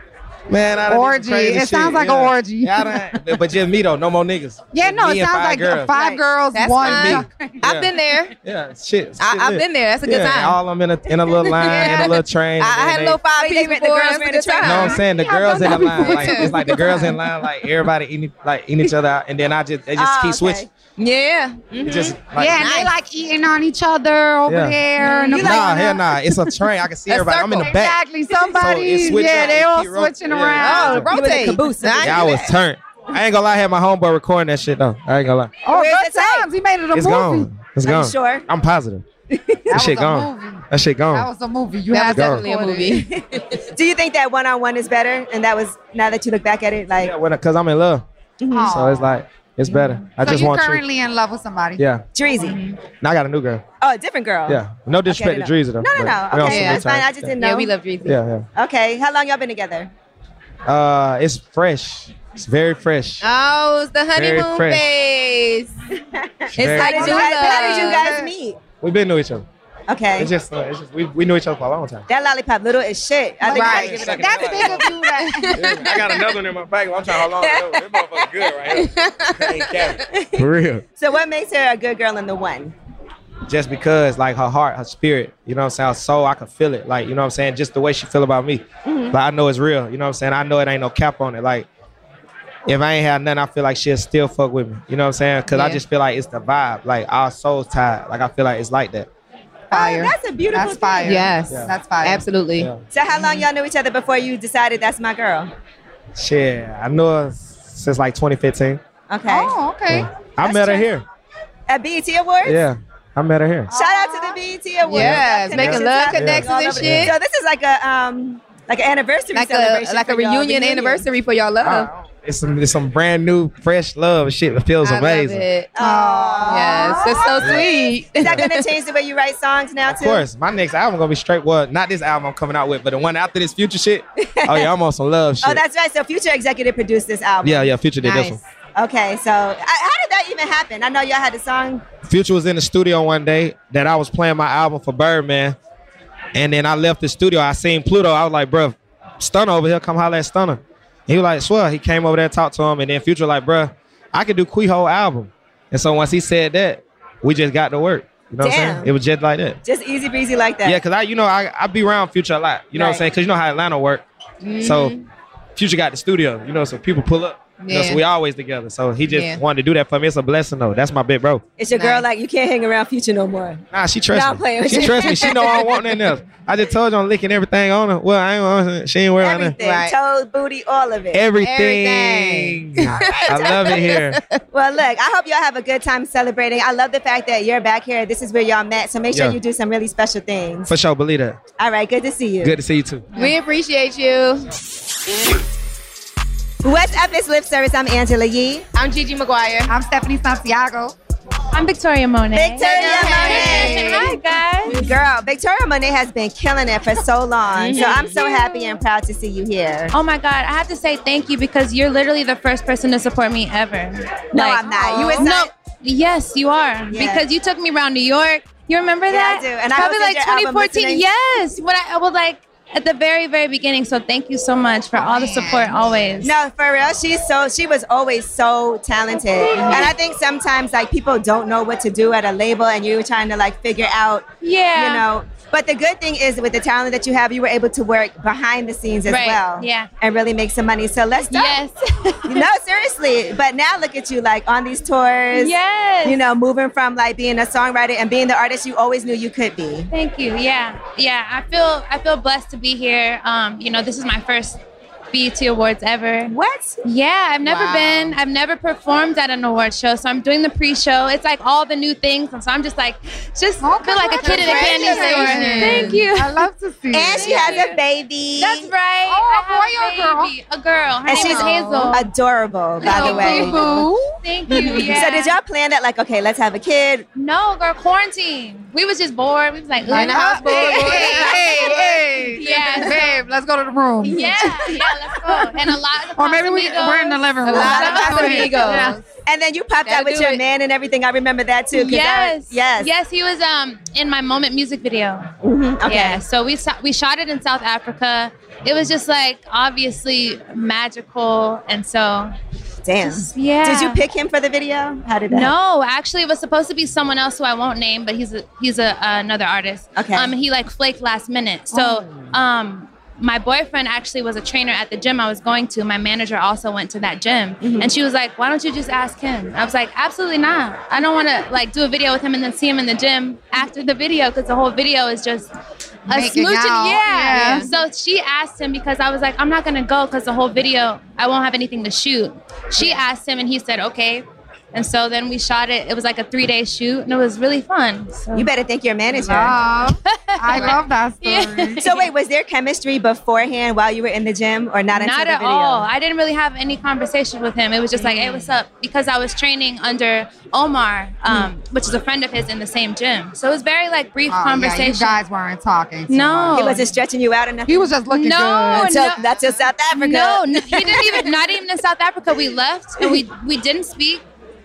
man, I done did some Orgy. crazy It sounds shit, like yeah. an orgy. Yeah, I done, but just me though, no more niggas. Yeah, no, Me it and sounds like girls. five girls, That's one. fine. I've been there. Yeah, shit. I've lit. been there. That's a good Yeah, time. All of them in a little line, in a little train. I and then had a they- little 5 Wait, piece they met before. the girls It was ran a good the train. You know what I'm time. saying? The Yeah, girls in I've the done that line, like before, it's like the girls in line, like everybody eating each other out, and then they just Oh, keep okay. switching. Yeah. It just like, Yeah, and they like eating on each other over Yeah. there. And nah, hell nah. It's a train. I can see A everybody. I'm in the circle. back. Exactly. Somebody, So it switch yeah, out. they It all keep switching yeah. around. Oh, You was a rotate. caboose. Nah, Yeah, I was turned. I ain't gonna lie. I had my homeboy recording that shit though. I ain't gonna lie. Oh, Where's good the tape? times. He made it a It's movie. gone. It's Are you gone. sure? I'm positive. That was shit a gone. movie. That shit gone. That was a movie. You That had was to definitely a record it. movie. Do you think that one-on-one is better? And that was, now that you look back at it, like, Yeah, because I'm in love. Aw. So it's like, it's better. I So just you want you. currently in love with somebody? Yeah. Dreezy. Now I got a new girl. Oh, a different girl. Yeah. No disrespect Okay, to Dreezy though. No, but no. we on Okay, some that's good fine. I terms. just didn't know. Yeah, we love Dreezy. Yeah, Okay, how long y'all been together? yeah. It's fresh. It's very fresh. Oh, it's the honeymoon fresh. phase. It's Very like How new did you love. guys meet? We've been to each other. Okay. It's just we knew each other for a long time. That lollipop little as shit. I think I give it up. That's big of you. I got another one in my bag. I'm trying to hold on to it. This motherfucker's good right here. Ain't capping. For real. So what makes her a good girl in the one? Just because, like, her heart, her spirit, you know what I'm saying, her soul, I can feel it. Like, you know what I'm saying, just the way she feel about me. Mhm. Like, I know it's real, you know what I'm saying? I know it ain't no cap on it. Like, if I ain't had nothing, I feel like she'll still fuck with me. You know what I'm saying? Because I Yeah. just feel like it's the vibe. Like, our soul's tied. Like, I feel like it's like that. Fire. That's a beautiful That's fire. thing. Yes. Yeah. That's fire. Absolutely. Yeah. So how long y'all knew each other before you decided that's my girl? Shit, I knew her since like 2015. Okay. Oh, okay. I met her here. At BET Awards? Yeah, I met her here. Shout out to the BET Awards. Yes, making love happening connections all and over the- shit. So this is like an anniversary Like celebration. a for y'all, reunion anniversary for y'all love. It's some brand new, fresh love and shit that feels I amazing. love it. Aw. Yes, that's so sweet. Is that going to change the way you write songs now Of too? course, my next album gonna be straight. Well, not this album I'm coming out with, but the one after this Future shit. Oh yeah, I'm on some love shit. Oh, that's right. So Future executive produced this album. Yeah, Future did this one. Okay, so how did that even happen? I know y'all had the song. Future was in the studio one day that I was playing my album for Birdman, and then I left the studio. I seen Pluto. I was like, bruh, Stunner over here, come holler at Stunner. He was like, swear. He came over there and talked to him, and then Future like, bruh, I could do Queehole album. And so once he said that, we just got to work. You know what I'm Damn. saying? It was just like that. Just easy breezy like that. Yeah, because I be around Future a lot. You know what I'm Right. saying? Because you know how Atlanta work. So Future got the studio, you know, so people pull up. You know, Yeah. so we always together. So he just Yeah. wanted to do that for me. It's a blessing, though. That's my big bro. It's your girl like, you can't hang around Future no more. Nah, she Nah, trusts I'm playing me. with She you. trusts me. She know I don't want nothing else. I just told you I'm licking everything on her. Well, I ain't want she ain't wearing nothing. Everything, toes, booty, all of it. Everything. I love it here. Well, look, I hope y'all have a good time celebrating. I love the fact that you're back here. This is where y'all met. So make sure Yeah. you do some really special things. For sure, believe that. All right, good to see you. Good to see you too. We appreciate you. What's up, it's Lip Service. I'm Angela Yee. I'm Gigi McGuire. I'm Stephanie Santiago. I'm Victoria Monet. Victoria Monet. Hi, guys. Girl, Victoria Monet has been killing it for so long. So I'm so happy and proud to see you here. Oh my God, I have to say thank you because you're literally the first person to support me ever. No, I'm not. You was not. No, yes, you are. Yeah. Because you took me around New York. You remember Yeah, that? I do. And I probably hosted like your album 2014. listening. Yes. When I was like at the very, very beginning. So thank you so much for all the support always. No, for real. She was always so talented. And I think sometimes like people don't know what to do at a label and you were trying to like figure out, Yeah. you know. But the good thing is with the talent that you have, you were able to work behind the scenes as Right, well. yeah. And really make some money. So let's start. Yes. No, seriously. But now look at you like on these tours. Yes. You know, moving from like being a songwriter and being the artist you always knew you could be. Thank you. Yeah. I feel blessed to be here. You know, this is my first BET Awards ever. What? Yeah, I've never performed at an award show. So I'm doing the pre-show. It's like all the new things. And so I'm just feel like a kid in a candy store. Thank you. I love to see And she has a baby. That's right. Oh, I have a baby. A girl. Her And name she's is Hazel. adorable, by the way. Thank you. Yeah. So did y'all plan that like, okay, let's have a kid? No, girl, quarantine. We was just bored. We was like, In the house, boy. Hey. Yeah. Babe, let's go to the room. Yeah, let's go. And a lot of Or maybe we're in the living room. A lot of Casamigos. Yeah. And then you popped out with your man and everything. I remember that too. 'Cause Yes. yes. He was in my Moment music video. Okay. Yeah. So we shot it in South Africa. It was just like obviously magical, and so. Damn. Yeah. Did you pick him for the video? How did that? No, actually, it was supposed to be someone else who I won't name, but he's another artist. Okay. He like flaked last minute. So my boyfriend actually was a trainer at the gym I was going to. My manager also went to that gym, and she was like, "Why don't you just ask him?" I was like, "Absolutely not. I don't want to like do a video with him and then see him in the gym after the video because the whole video is just." A Making smooching, out. yeah. Yeah. So she asked him because I was like, I'm not gonna go because the whole video I won't have anything to shoot. She asked him and he said, okay. And so then we shot it. It was like a 3-day shoot and it was really fun. So. You better thank your manager. I love that story. So wait, was there chemistry beforehand while you were in the gym or not until Not the at video? all. I didn't really have any conversation with him. It was just like, hey, what's up? Because I was training under Omar, which is a friend of his in the same gym. So it was very like brief conversation. Yeah, you guys weren't talking too No. much. He wasn't stretching you out enough. He was just looking No, good. Until, not till South Africa. No, he didn't even, not even in South Africa. We left and we didn't speak.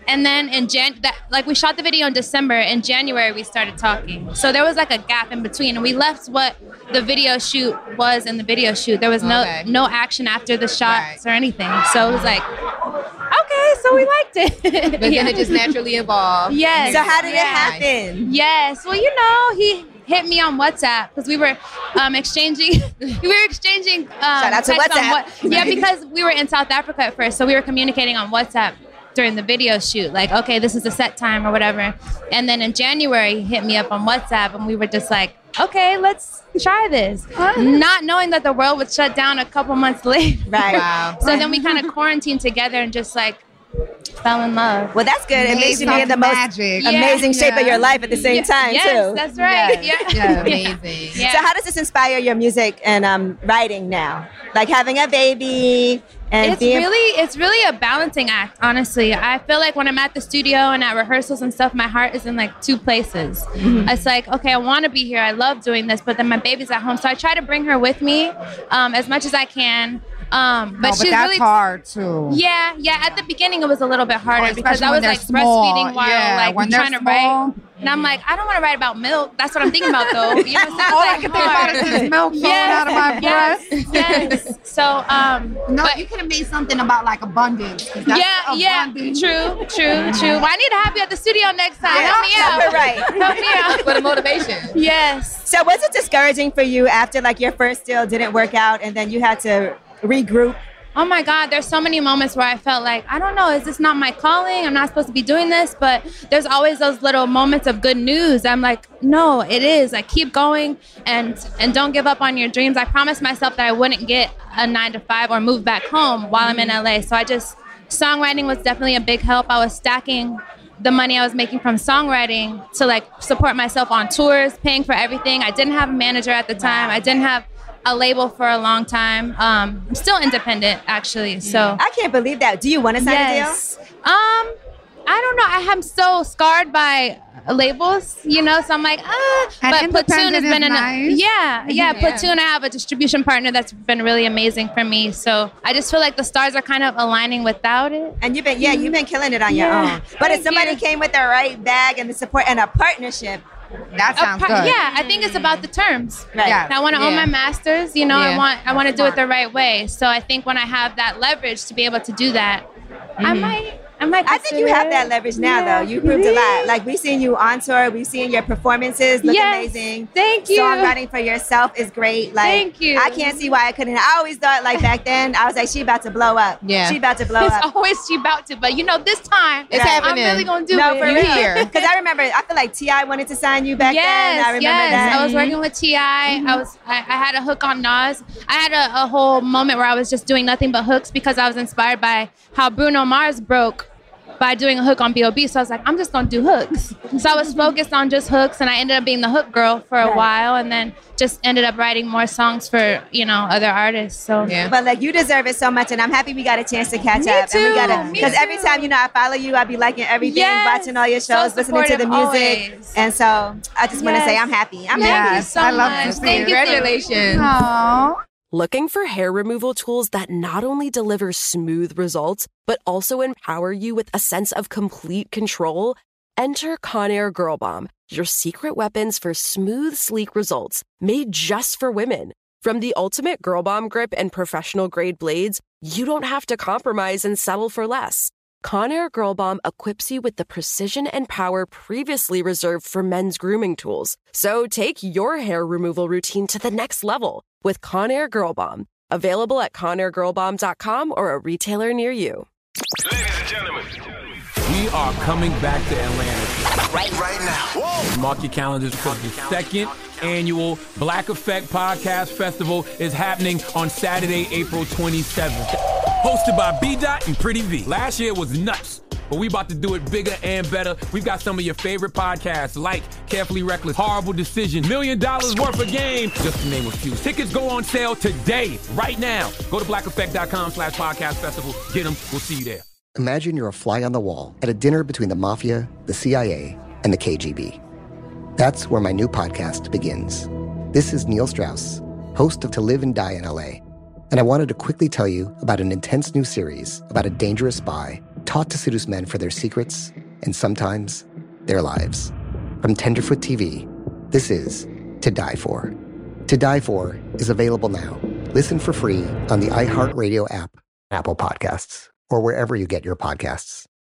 And then we shot the video in December. In January, we started talking. So there was like a gap in between. And we left what the video shoot was in the video shoot. There was no action after the shots or anything. So it was like, okay, so we liked it. But then it just naturally evolved. Yes. So how did it happen? Yes. Well, he hit me on WhatsApp because we were exchanging. Shout out to WhatsApp. Yeah, because we were in South Africa at first, so we were communicating on WhatsApp during the video shoot. Like, okay, this is the set time or whatever. And then in January, he hit me up on WhatsApp, and we were just like, okay, let's try this. Not knowing that the world would shut down a couple months later. Right. Wow. So then we kind of quarantined together and just like fell in love. Well, that's good. It makes you be in the most amazing shape of your life at the same time, too. That's right. Yeah, amazing. So how does this inspire your music and writing now? Like having a baby and it's really a balancing act, honestly. I feel like when I'm at the studio and at rehearsals and stuff, my heart is in like two places. Mm-hmm. It's like, okay, I want to be here. I love doing this, but then my baby's at home. So I try to bring her with me as much as I can. But she's that's really hard too. Yeah. At the beginning, it was a little bit harder because I was like breastfeeding while like trying to write. And I'm like, I don't want to write about milk. That's what I'm thinking about, though. You know, all I can think about is this milk flowing out of my breast. Yes. So, no, you could have made something about like abundance. True. Well, I need to have you at the studio next time. Yeah, help me out. Right. Help me out. For the motivation. Yes. So was it discouraging for you after like your first deal didn't work out and then you had to regroup? Oh my God, there's so many moments where I felt like, I don't know, is this not my calling? I'm not supposed to be doing this, but there's always those little moments of good news. I'm like, no, it is. Like, keep going and don't give up on your dreams. I promised myself that I wouldn't get a 9-to-5 or move back home while I'm in LA. So songwriting was definitely a big help. I was stacking the money I was making from songwriting to like support myself on tours, paying for everything. I didn't have a manager at the time. I didn't have a label for a long time. I'm still independent, actually. So I can't believe that. Do you want to sign a deal? I don't know. I am so scarred by labels, you know. So I'm like, But Platoon has been nice. Platoon. I have a distribution partner that's been really amazing for me. So I just feel like the stars are kind of aligning without it. And you've been killing it on your own. But if somebody came with the right bag and the support and a partnership. That sounds good. Yeah, I think it's about the terms. Right. Yeah. I want to own my masters. You know, I want to do it the right way. So I think when I have that leverage to be able to do that, I might. I think you have that leverage now, though. You proved a lot. Like, we've seen you on tour. We've seen your performances look amazing. Thank you. Songwriting for yourself is great. Like, thank you. I can't see why I couldn't. I always thought, like, back then, I was like, she about to blow up. Yeah. She about to blow up. It's always she about to. But, you know, this time, it's happening. I'm really going to do it. For real. Because I remember, I feel like T.I. wanted to sign you back then. I remember that. I was working with T.I. I had a hook on Nas. I had a whole moment where I was just doing nothing but hooks because I was inspired by how Bruno Mars broke by doing a hook on B.O.B. So I was like, I'm just going to do hooks. So I was focused on just hooks, and I ended up being the hook girl for a while, and then just ended up writing more songs for, you know, other artists. So But like, you deserve it so much, and I'm happy we got a chance to catch up. Too. And we gotta, because every time, you know, I follow you, I be liking everything, watching all your shows, listening to the music. Always. And so I just want to say I'm happy. I'm happy. So I love much. Thank you. Congratulations. Aww. Looking for hair removal tools that not only deliver smooth results, but also empower you with a sense of complete control? Enter Conair Girl Bomb, your secret weapons for smooth, sleek results, made just for women. From the ultimate Girl Bomb grip and professional-grade blades, you don't have to compromise and settle for less. Conair Girl Bomb equips you with the precision and power previously reserved for men's grooming tools. So take your hair removal routine to the next level with Conair Girl Bomb. Available at ConairGirlBomb.com or a retailer near you. Ladies and gentlemen, we are coming back to Atlanta right now. Whoa. Mark your calendars because the second annual Black Effect Podcast Festival is happening on Saturday, April 27th. Hosted by B-Dot and Pretty V. Last year was nuts, but we about to do it bigger and better. We've got some of your favorite podcasts like Carefully Reckless, Horrible Decision, $1 Million Worth of Game, just to name a few. Tickets go on sale today, right now. Go to blackeffect.com/podcast festival. Get them. We'll see you there. Imagine you're a fly on the wall at a dinner between the mafia, the CIA, and the KGB. That's where my new podcast begins. This is Neil Strauss, host of To Live and Die in LA. And I wanted to quickly tell you about an intense new series about a dangerous spy taught to seduce men for their secrets and sometimes their lives. From Tenderfoot TV, this is To Die For. To Die For is available now. Listen for free on the iHeartRadio app, Apple Podcasts, or wherever you get your podcasts.